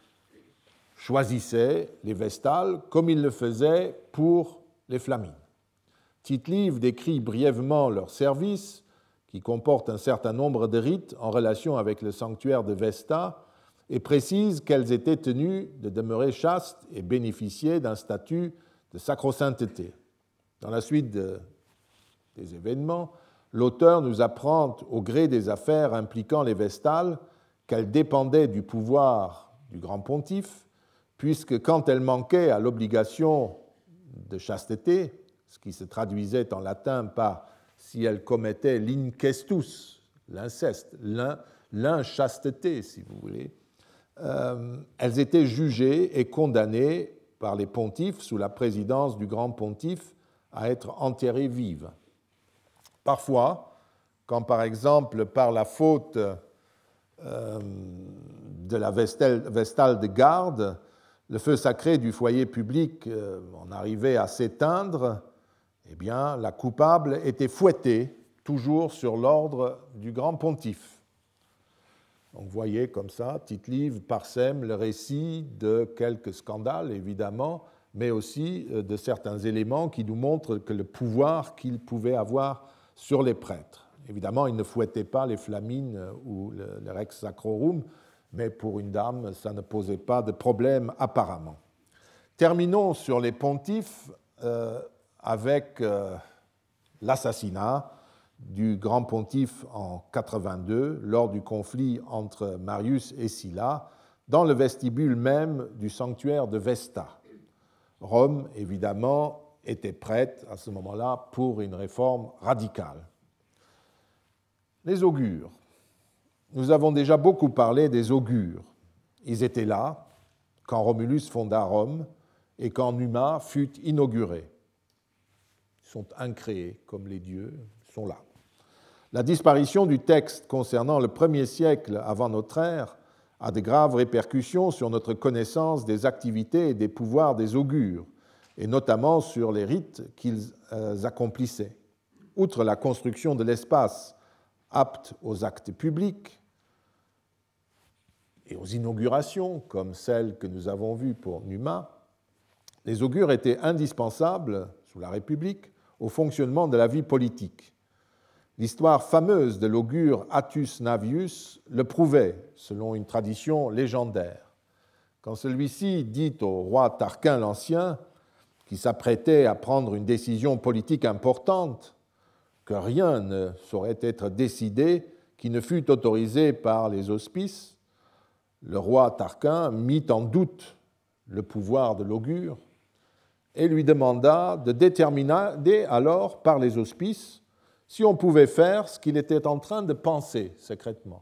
choisissait les vestales comme il le faisait pour les flamines. Tite-Live décrit brièvement leur service, qui comporte un certain nombre de rites en relation avec le sanctuaire de Vesta, et précise qu'elles étaient tenues de demeurer chastes et bénéficier d'un statut de sacro-sainteté. Dans la suite de, des événements, l'auteur nous apprend, au gré des affaires impliquant les Vestales, qu'elles dépendaient du pouvoir du grand pontife, puisque quand elles manquaient à l'obligation de chasteté, ce qui se traduisait en latin par si elles commettaient l'incestus, l'inceste, l'inchasteté, si vous voulez, euh, elles étaient jugées et condamnées par les pontifes sous la présidence du grand pontife à être enterrées vives. Parfois, quand par exemple par la faute euh, de la vestale, vestale de garde, le feu sacré du foyer public euh, en arrivait à s'éteindre, eh bien, la coupable était fouettée, toujours sur l'ordre du grand pontife. Donc, vous voyez comme ça, Tite-Live parsème le récit de quelques scandales, évidemment, mais aussi de certains éléments qui nous montrent que le pouvoir qu'il pouvait avoir sur les prêtres. Évidemment, il ne fouettait pas les flamines ou le, le rex sacrorum, mais pour une dame, ça ne posait pas de problème apparemment. Terminons sur les pontifes euh, avec euh, l'assassinat du grand pontife en quatre-vingt-deux, lors du conflit entre Marius et Sylla, dans le vestibule même du sanctuaire de Vesta. Rome, évidemment, était prête à ce moment-là pour une réforme radicale. Les augures. Nous avons déjà beaucoup parlé des augures. Ils étaient là quand Romulus fonda Rome et quand Numa fut inauguré. Ils sont incréés comme les dieux, ils sont là. La disparition du texte concernant le premier siècle avant notre ère a de graves répercussions sur notre connaissance des activités et des pouvoirs des augures, et notamment sur les rites qu'ils accomplissaient. Outre la construction de l'espace apte aux actes publics et aux inaugurations, comme celle que nous avons vue pour Numa, les augures étaient indispensables, sous la République, au fonctionnement de la vie politique. L'histoire fameuse de l'augure Attus Navius le prouvait, selon une tradition légendaire. Quand celui-ci dit au roi Tarquin l'Ancien, qui s'apprêtait à prendre une décision politique importante, que rien ne saurait être décidé qui ne fût autorisé par les auspices, le roi Tarquin mit en doute le pouvoir de l'augure et lui demanda de déterminer alors par les auspices si on pouvait faire ce qu'il était en train de penser secrètement.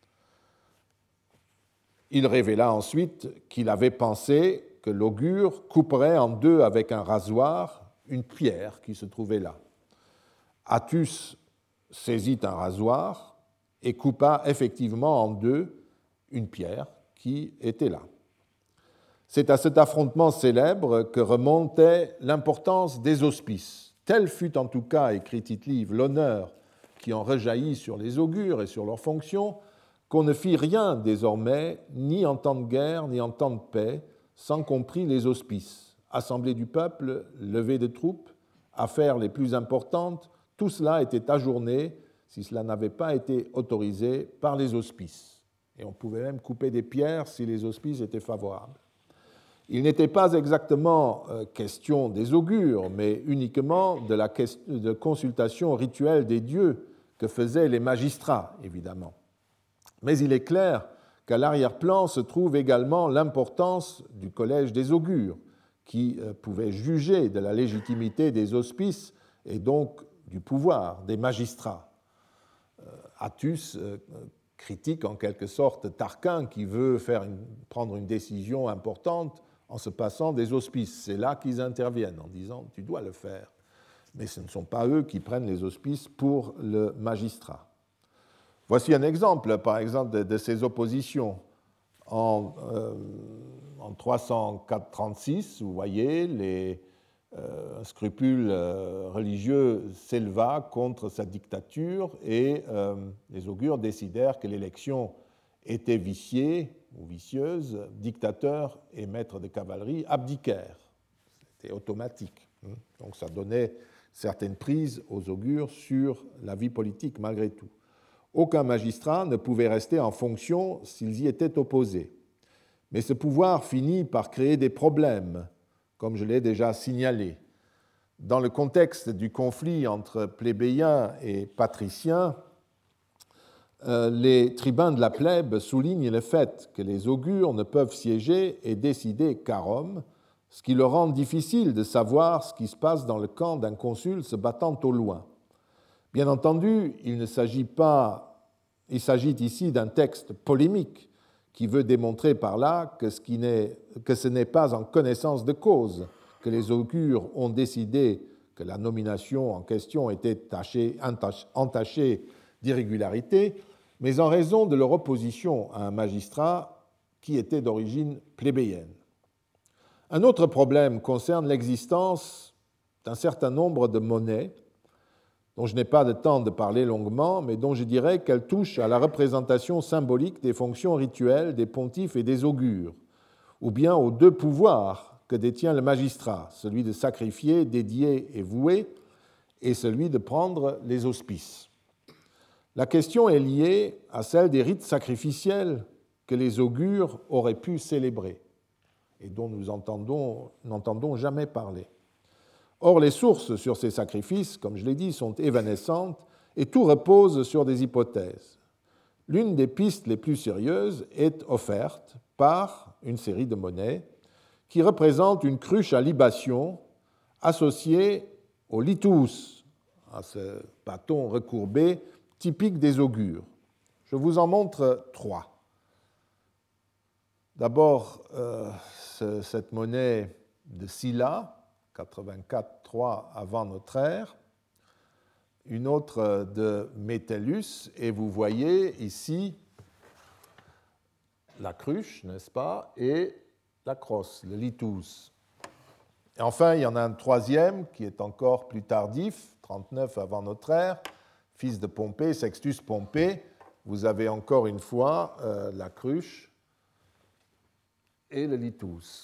Il révéla ensuite qu'il avait pensé que l'augure couperait en deux avec un rasoir une pierre qui se trouvait là. Attus saisit un rasoir et coupa effectivement en deux une pierre qui était là. C'est à cet affrontement célèbre que remontait l'importance des auspices. Tel fut en tout cas, écrit Tite-Live, l'honneur qui en rejaillit sur les augures et sur leurs fonctions, qu'on ne fit rien désormais, ni en temps de guerre, ni en temps de paix, sans qu'on prît les auspices. Assemblée du peuple, levée de troupes, affaires les plus importantes, tout cela était ajourné si cela n'avait pas été autorisé par les auspices. Et on pouvait même couper des pierres si les auspices étaient favorables. Il n'était pas exactement question des augures, mais uniquement de la de consultation rituelle des dieux que faisaient les magistrats, évidemment. Mais il est clair qu'à l'arrière-plan se trouve également l'importance du collège des augures, qui pouvait juger de la légitimité des auspices et donc du pouvoir des magistrats. Attus critique en quelque sorte Tarquin qui veut faire une, prendre une décision importante en se passant des auspices. C'est là qu'ils interviennent en disant « tu dois le faire ». Mais ce ne sont pas eux qui prennent les auspices pour le magistrat. Voici un exemple, par exemple, de, de ces oppositions. En, euh, en trois cent trente-six, vous voyez, les, euh, un scrupule euh, religieux s'éleva contre sa dictature et euh, les augures décidèrent que l'élection était viciée ou vicieuse, dictateurs et maîtres de cavalerie abdiquèrent. C'était automatique. Donc ça donnait certaines prises aux augures sur la vie politique malgré tout. Aucun magistrat ne pouvait rester en fonction s'ils y étaient opposés. Mais ce pouvoir finit par créer des problèmes, comme je l'ai déjà signalé. Dans le contexte du conflit entre plébéiens et patriciens, euh, les tribuns de la plèbe soulignent le fait que les augures ne peuvent siéger et décider qu'à Rome, ce qui leur rend difficile de savoir ce qui se passe dans le camp d'un consul se battant au loin. Bien entendu, il ne s'agit pas, il s'agit ici d'un texte polémique qui veut démontrer par là que ce, qui n'est, que ce n'est pas en connaissance de cause que les augures ont décidé que la nomination en question était tachée, entachée d'irrégularité, mais en raison de leur opposition à un magistrat qui était d'origine plébéienne. Un autre problème concerne l'existence d'un certain nombre de monnaies dont je n'ai pas de temps de parler longuement, mais dont je dirais qu'elles touchent à la représentation symbolique des fonctions rituelles des pontifes et des augures, ou bien aux deux pouvoirs que détient le magistrat, celui de sacrifier, dédier et vouer, et celui de prendre les auspices. La question est liée à celle des rites sacrificiels que les augures auraient pu célébrer et dont nous entendons, n'entendons jamais parler. Or, les sources sur ces sacrifices, comme je l'ai dit, sont évanescentes et tout repose sur des hypothèses. L'une des pistes les plus sérieuses est offerte par une série de monnaies qui représentent une cruche à libation associée au litus, à ce bâton recourbé typique des augures. Je vous en montre trois. D'abord, euh, ce, cette monnaie de Sylla, quatre-vingt-quatre trois avant notre ère, une autre de Metellus, et vous voyez ici la cruche, n'est-ce pas, et la crosse, le litus. Et enfin, il y en a un troisième qui est encore plus tardif, trente-neuf avant notre ère, fils de Pompée, Sextus Pompée. Vous avez encore une fois euh, la cruche et le litus.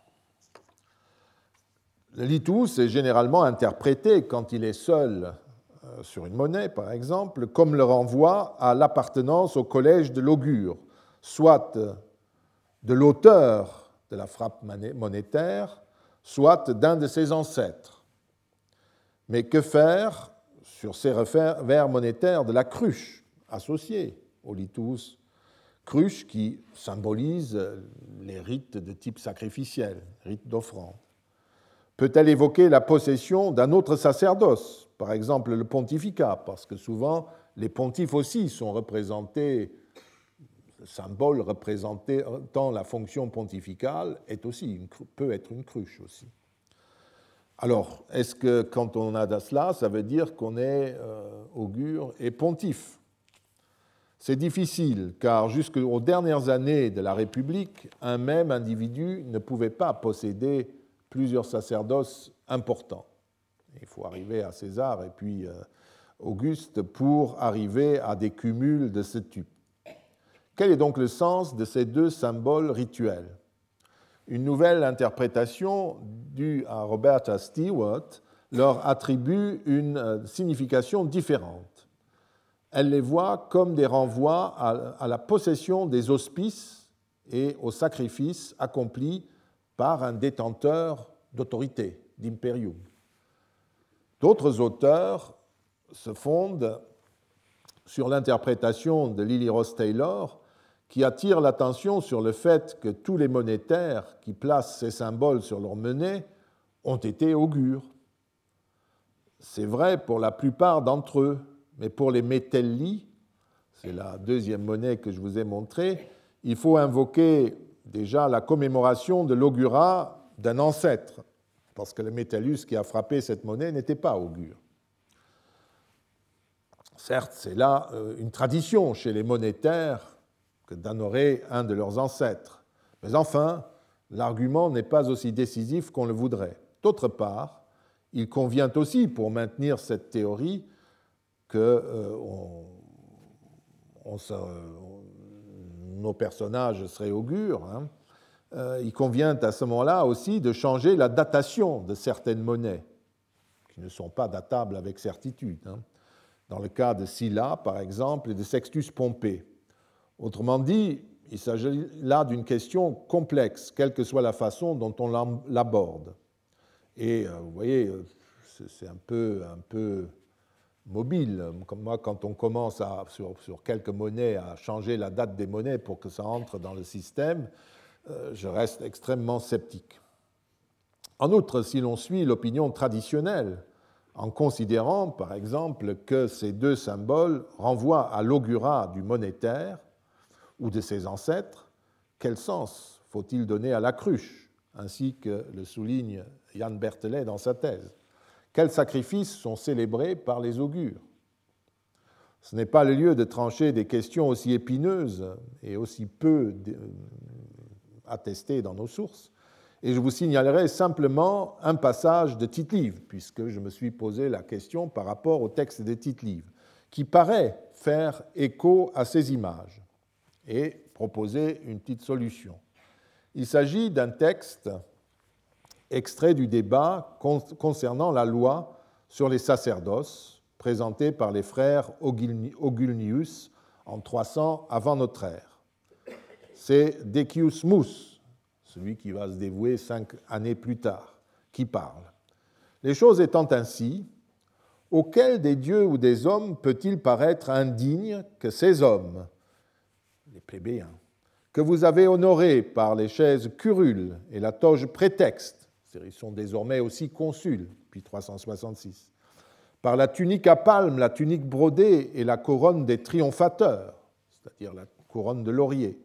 Le litus est généralement interprété, quand il est seul euh, sur une monnaie, par exemple, comme le renvoi à l'appartenance au collège de l'augure, soit de l'auteur de la frappe monétaire, soit d'un de ses ancêtres. Mais que faire sur ces revers monétaires de la cruche associée au litus, cruche qui symbolise les rites de type sacrificiel, rites d'offrande? Peut-elle évoquer la possession d'un autre sacerdoce, par exemple le pontificat, parce que souvent les pontifes aussi sont représentés, le symbole représentant la fonction pontificale est aussi une, peut être une cruche aussi. Alors, est-ce que quand on a de cela, ça veut dire qu'on est euh, augure et pontife? C'est difficile, car jusqu'aux dernières années de la République, un même individu ne pouvait pas posséder plusieurs sacerdoces importants. Il faut arriver à César et puis euh, Auguste pour arriver à des cumuls de ce type. Quel est donc le sens de ces deux symboles rituels? Une nouvelle interprétation due à Roberta Stewart leur attribue une signification différente. Elle les voit comme des renvois à la possession des auspices et aux sacrifices accomplis par un détenteur d'autorité, d'imperium. D'autres auteurs se fondent sur l'interprétation de Lily Rose Taylor, qui attire l'attention sur le fait que tous les monétaires qui placent ces symboles sur leur monnaie ont été augures. C'est vrai pour la plupart d'entre eux, mais pour les metelli, c'est la deuxième monnaie que je vous ai montrée, il faut invoquer déjà la commémoration de l'augurat d'un ancêtre, parce que le Metellus qui a frappé cette monnaie n'était pas augure. Certes, c'est là une tradition chez les monétaires que d'honorer un de leurs ancêtres, mais enfin, l'argument n'est pas aussi décisif qu'on le voudrait. D'autre part, il convient aussi, pour maintenir cette théorie, que euh, on, on se, on, nos personnages seraient augures, hein, euh, il convient à ce moment-là aussi de changer la datation de certaines monnaies, qui ne sont pas datables avec certitude. Hein. Dans le cas de Sylla, par exemple, et de Sextus Pompée. Autrement dit, il s'agit là d'une question complexe, quelle que soit la façon dont on l'aborde. Et vous voyez, c'est un peu, un peu mobile. Comme moi, quand on commence à, sur, sur quelques monnaies à changer la date des monnaies pour que ça entre dans le système, je reste extrêmement sceptique. En outre, si l'on suit l'opinion traditionnelle, en considérant, par exemple, que ces deux symboles renvoient à l'augurat du monétaire ou de ses ancêtres, quel sens faut-il donner à la cruche, ainsi que le souligne Jan Berthelet dans sa thèse? Quels sacrifices sont célébrés par les augures? Ce n'est pas le lieu de trancher des questions aussi épineuses et aussi peu attestées dans nos sources. Et je vous signalerai simplement un passage de Tite-Live, puisque je me suis posé la question par rapport au texte de Tite-Live, qui paraît faire écho à ces images et proposer une petite solution. Il s'agit d'un texte extrait du débat concernant la loi sur les sacerdoces, présenté par les frères Augulnius en trois cents avant notre ère. C'est Decius Mus, celui qui va se dévouer cinq années plus tard, qui parle. Les choses étant ainsi, auquel des dieux ou des hommes peut-il paraître indigne que ces hommes, les plébéiens, que vous avez honorés par les chaises curules et la toge prétexte, ils sont désormais aussi consuls depuis trois cent soixante-six, par la tunique à palmes, la tunique brodée et la couronne des triomphateurs, c'est-à-dire la couronne de laurier,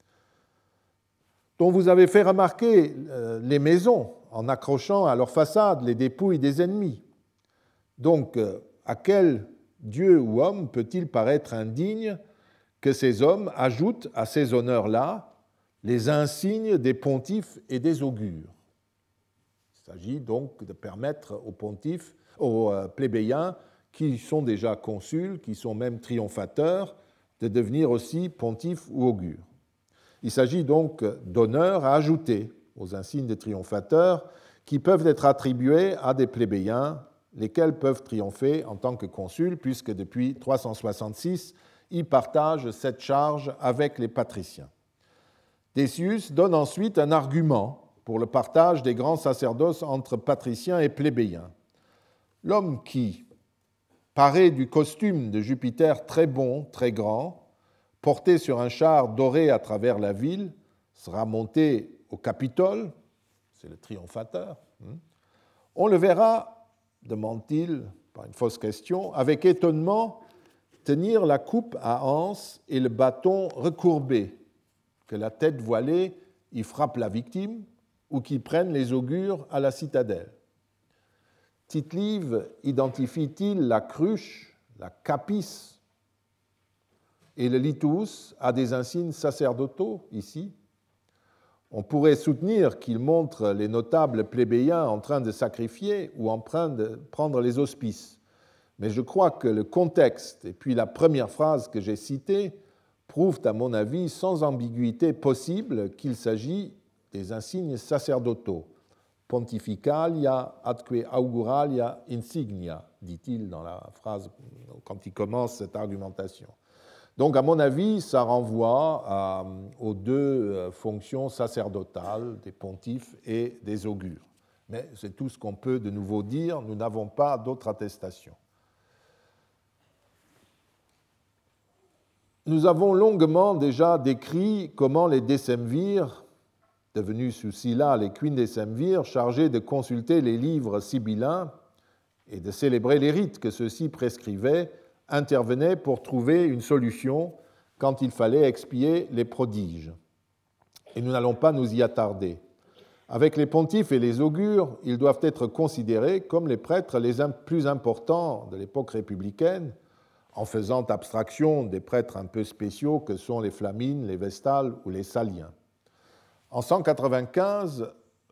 dont vous avez fait remarquer les maisons en accrochant à leur façade les dépouilles des ennemis. Donc, à quel dieu ou homme peut-il paraître indigne que ces hommes ajoutent à ces honneurs-là les insignes des pontifes et des augures? Il s'agit donc de permettre aux pontifes, aux plébéiens qui sont déjà consuls, qui sont même triomphateurs, de devenir aussi pontifes ou augures. Il s'agit donc d'honneurs à ajouter aux insignes des triomphateurs qui peuvent être attribués à des plébéiens, lesquels peuvent triompher en tant que consuls, puisque depuis trois cent soixante-six, ils partagent cette charge avec les patriciens. Decius donne ensuite un argument pour le partage des grands sacerdoces entre patriciens et plébéiens. L'homme qui, paré du costume de Jupiter très bon, très grand, porté sur un char doré à travers la ville, sera monté au Capitole, c'est le triomphateur. On le verra, demande-t-il, par une fausse question, avec étonnement, tenir la coupe à anse et le bâton recourbé, que la tête voilée y frappe la victime ou qui prenne les augures à la citadelle. Tite-Live identifie-t-il la cruche, la capis, et le litus a des insignes sacerdotaux ici? On pourrait soutenir qu'il montre les notables plébéiens en train de sacrifier ou en train de prendre les auspices. Mais je crois que le contexte et puis la première phrase que j'ai citée prouvent, à mon avis, sans ambiguïté possible qu'il s'agit des insignes sacerdotaux. Pontificalia atque auguralia insignia, dit-il dans la phrase quand il commence cette argumentation. Donc, à mon avis, ça renvoie à, aux deux fonctions sacerdotales des pontifes et des augures. Mais c'est tout ce qu'on peut de nouveau dire, nous n'avons pas d'autre attestation. Nous avons longuement déjà décrit comment les décemvirs, devenus sous Sylla les quindécemvirs, chargés de consulter les livres sibyllins et de célébrer les rites que ceux-ci prescrivaient, intervenaient pour trouver une solution quand il fallait expier les prodiges. Et nous n'allons pas nous y attarder. Avec les pontifes et les augures, ils doivent être considérés comme les prêtres les plus importants de l'époque républicaine, en faisant abstraction des prêtres un peu spéciaux que sont les Flamines, les Vestales ou les Saliens. En cent quatre-vingt-quinze,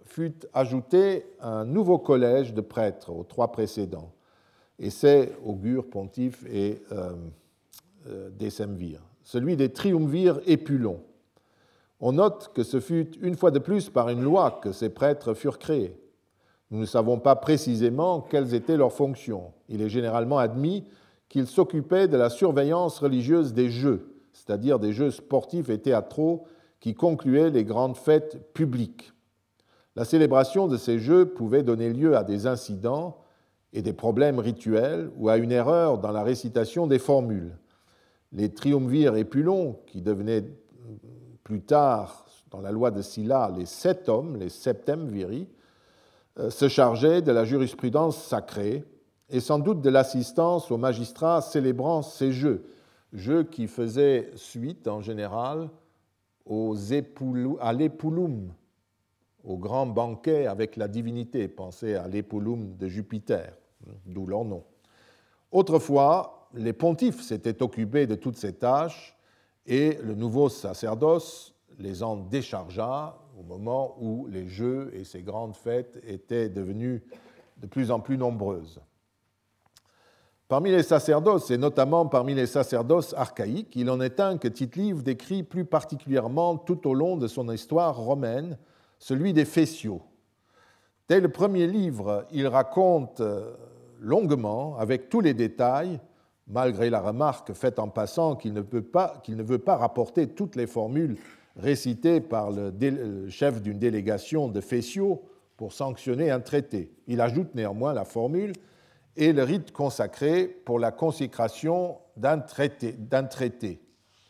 fut ajouté un nouveau collège de prêtres aux trois précédents, et c'est Augure, Pontife et euh, euh, Décemvir, celui des triumvirs Épulons. On note que ce fut une fois de plus par une loi que ces prêtres furent créés. Nous ne savons pas précisément quelles étaient leurs fonctions. Il est généralement admis qu'ils s'occupaient de la surveillance religieuse des jeux, c'est-à-dire des jeux sportifs et théâtraux qui concluaient les grandes fêtes publiques. La célébration de ces jeux pouvait donner lieu à des incidents et des problèmes rituels ou à une erreur dans la récitation des formules. Les triumvirs Épulons, qui devenaient plus tard, dans la loi de Sylla, les sept hommes, les septem viri, se chargeaient de la jurisprudence sacrée et sans doute de l'assistance aux magistrats célébrant ces jeux, jeux qui faisaient suite en général aux épulu, à l'épulum, au grand banquet avec la divinité. Pensez à l'épulum de Jupiter, d'où leur nom. Autrefois, les pontifes s'étaient occupés de toutes ces tâches et le nouveau sacerdoce les en déchargea au moment où les jeux et ces grandes fêtes étaient devenues de plus en plus nombreuses. Parmi les sacerdoces, et notamment parmi les sacerdoces archaïques, il en est un que Tite-Live décrit plus particulièrement tout au long de son histoire romaine, celui des Fétiaux. Dès le premier livre, il raconte longuement, avec tous les détails, malgré la remarque faite en passant qu'il ne peut pas, qu'il ne veut pas rapporter toutes les formules récitées par le, dé, le chef d'une délégation de Fétiaux pour sanctionner un traité. Il ajoute néanmoins la formule et le rite consacré pour la consécration d'un traité. D'un traité.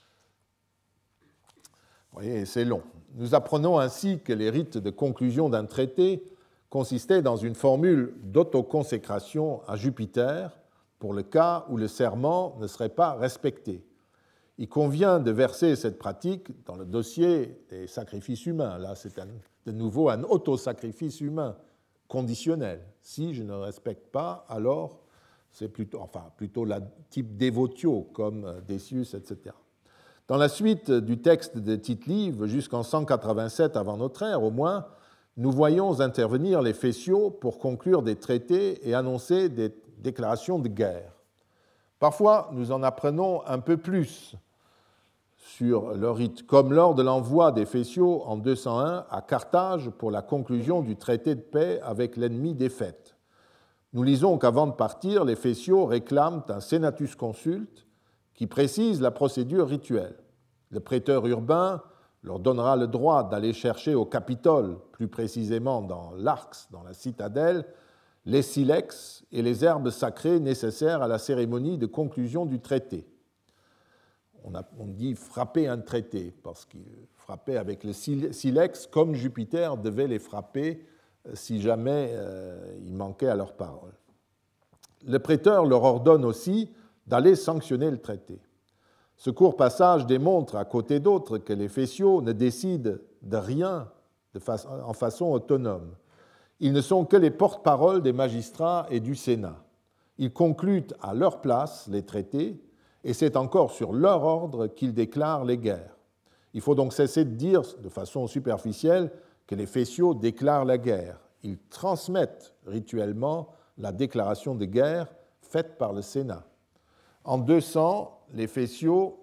Vous voyez, c'est long. Nous apprenons ainsi que les rites de conclusion d'un traité consistaient dans une formule d'autoconsécration à Jupiter pour le cas où le serment ne serait pas respecté. Il convient de verser cette pratique dans le dossier des sacrifices humains. Là, c'est un, de nouveau un autosacrifice humain conditionnel. Si je ne respecte pas, alors c'est plutôt, enfin, plutôt la type dévotio, comme Decius, et cetera. Dans la suite du texte de Tite-Live, jusqu'en cent quatre-vingt-sept avant notre ère au moins, nous voyons intervenir les Fétiaux pour conclure des traités et annoncer des déclarations de guerre. Parfois, nous en apprenons un peu plus sur le rite, comme lors de l'envoi des Fétiaux en deux cent un à Carthage pour la conclusion du traité de paix avec l'ennemi défaite. Nous lisons qu'avant de partir, les Fétiaux réclament un senatus consulte qui précise la procédure rituelle. Le prêteur urbain leur donnera le droit d'aller chercher au Capitole, plus précisément dans l'Arx, dans la citadelle, les silex et les herbes sacrées nécessaires à la cérémonie de conclusion du traité. On, a, on dit frapper un traité, parce qu'il frappait avec le silex comme Jupiter devait les frapper si jamais euh, il manquait à leur parole. Le prêteur leur ordonne aussi d'aller sanctionner le traité. Ce court passage démontre, à côté d'autres, que les Fétiaux ne décident de rien de fa- en façon autonome. Ils ne sont que les porte-parole des magistrats et du Sénat. Ils concluent à leur place les traités, et c'est encore sur leur ordre qu'ils déclarent les guerres. Il faut donc cesser de dire, de façon superficielle, que les Fétiaux déclarent la guerre. Ils transmettent rituellement la déclaration de guerre faite par le Sénat. En deux cents, les Fétiaux,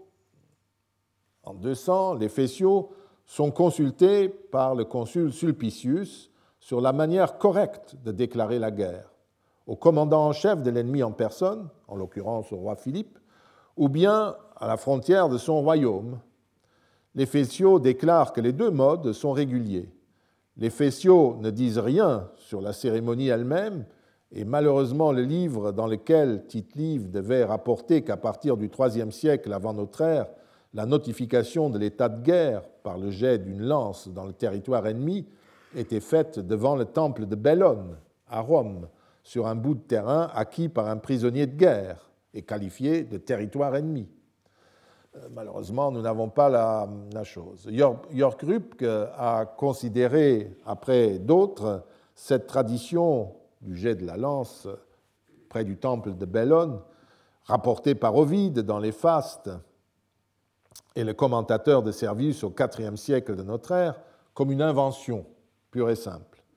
en deux cents, les Fétiaux sont consultés par le consul Sulpicius sur la manière correcte de déclarer la guerre, au commandant en chef de l'ennemi en personne, en l'occurrence au roi Philippe, ou bien à la frontière de son royaume. Les Fétiaux déclarent que les deux modes sont réguliers. Les Fétiaux ne disent rien sur la cérémonie elle-même, et malheureusement le livre dans lequel Tite-Live devait rapporter qu'à partir du troisième siècle avant notre ère, la notification de l'état de guerre par le jet d'une lance dans le territoire ennemi était faite devant le temple de Bellone, à Rome, sur un bout de terrain acquis par un prisonnier de guerre et qualifié de territoire ennemi. Malheureusement, nous n'avons pas la, la chose. Jörg Rübke a considéré, après d'autres, cette tradition du jet de la lance près du temple de Bellone, rapportée par Ovide dans les Fastes et le commentateur de Servius au quatrième siècle de notre ère, comme une invention pure et simple.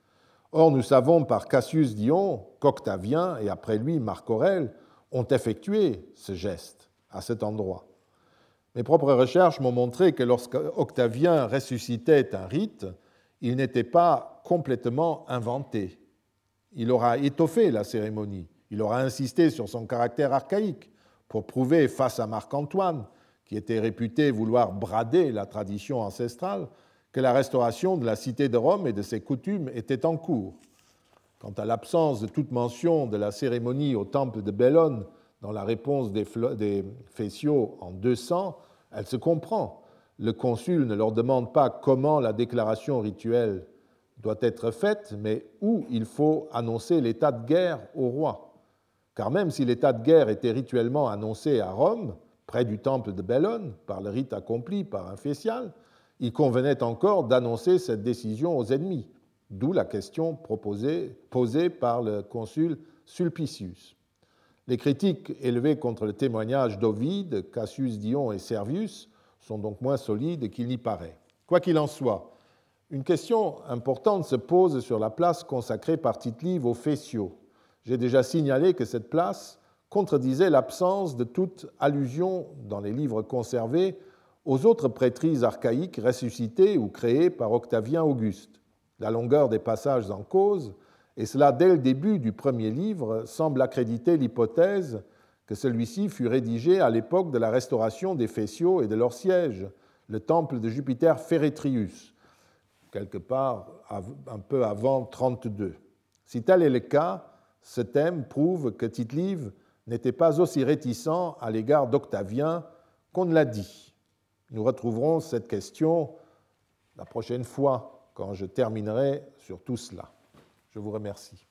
Or, nous savons par Cassius Dion qu'Octavien, et après lui Marc Aurèle, ont effectué ce geste à cet endroit. Mes propres recherches m'ont montré que lorsqu'Octavien ressuscitait un rite, il n'était pas complètement inventé. Il aura étoffé la cérémonie, il aura insisté sur son caractère archaïque pour prouver face à Marc-Antoine, qui était réputé vouloir brader la tradition ancestrale, que la restauration de la cité de Rome et de ses coutumes était en cours. Quant à l'absence de toute mention de la cérémonie au temple de Bellone dans la réponse des, des Phéciaux en deux cents, elle se comprend. Le consul ne leur demande pas comment la déclaration rituelle doit être faite, mais où il faut annoncer l'état de guerre au roi. Car même si l'état de guerre était rituellement annoncé à Rome, près du temple de Bellone, par le rite accompli par un Phécial, il convenait encore d'annoncer cette décision aux ennemis, d'où la question proposée, posée par le consul Sulpicius. Les critiques élevées contre le témoignage d'Ovide, Cassius Dion et Servius sont donc moins solides qu'il n'y paraît. Quoi qu'il en soit, une question importante se pose sur la place consacrée par Tite-Live aux Phéciaux. J'ai déjà signalé que cette place contredisait l'absence de toute allusion dans les livres conservés aux autres prêtrises archaïques ressuscitées ou créées par Octavien Auguste. La longueur des passages en cause, et cela dès le début du premier livre, semble accréditer l'hypothèse que celui-ci fut rédigé à l'époque de la restauration des Phéciaux et de leur siège, le temple de Jupiter Feretrius, quelque part un peu avant trente-deux. Si tel est le cas, ce thème prouve que Tite-Live n'était pas aussi réticent à l'égard d'Octavien qu'on ne l'a dit. Nous retrouverons cette question la prochaine fois, quand je terminerai sur tout cela. Je vous remercie.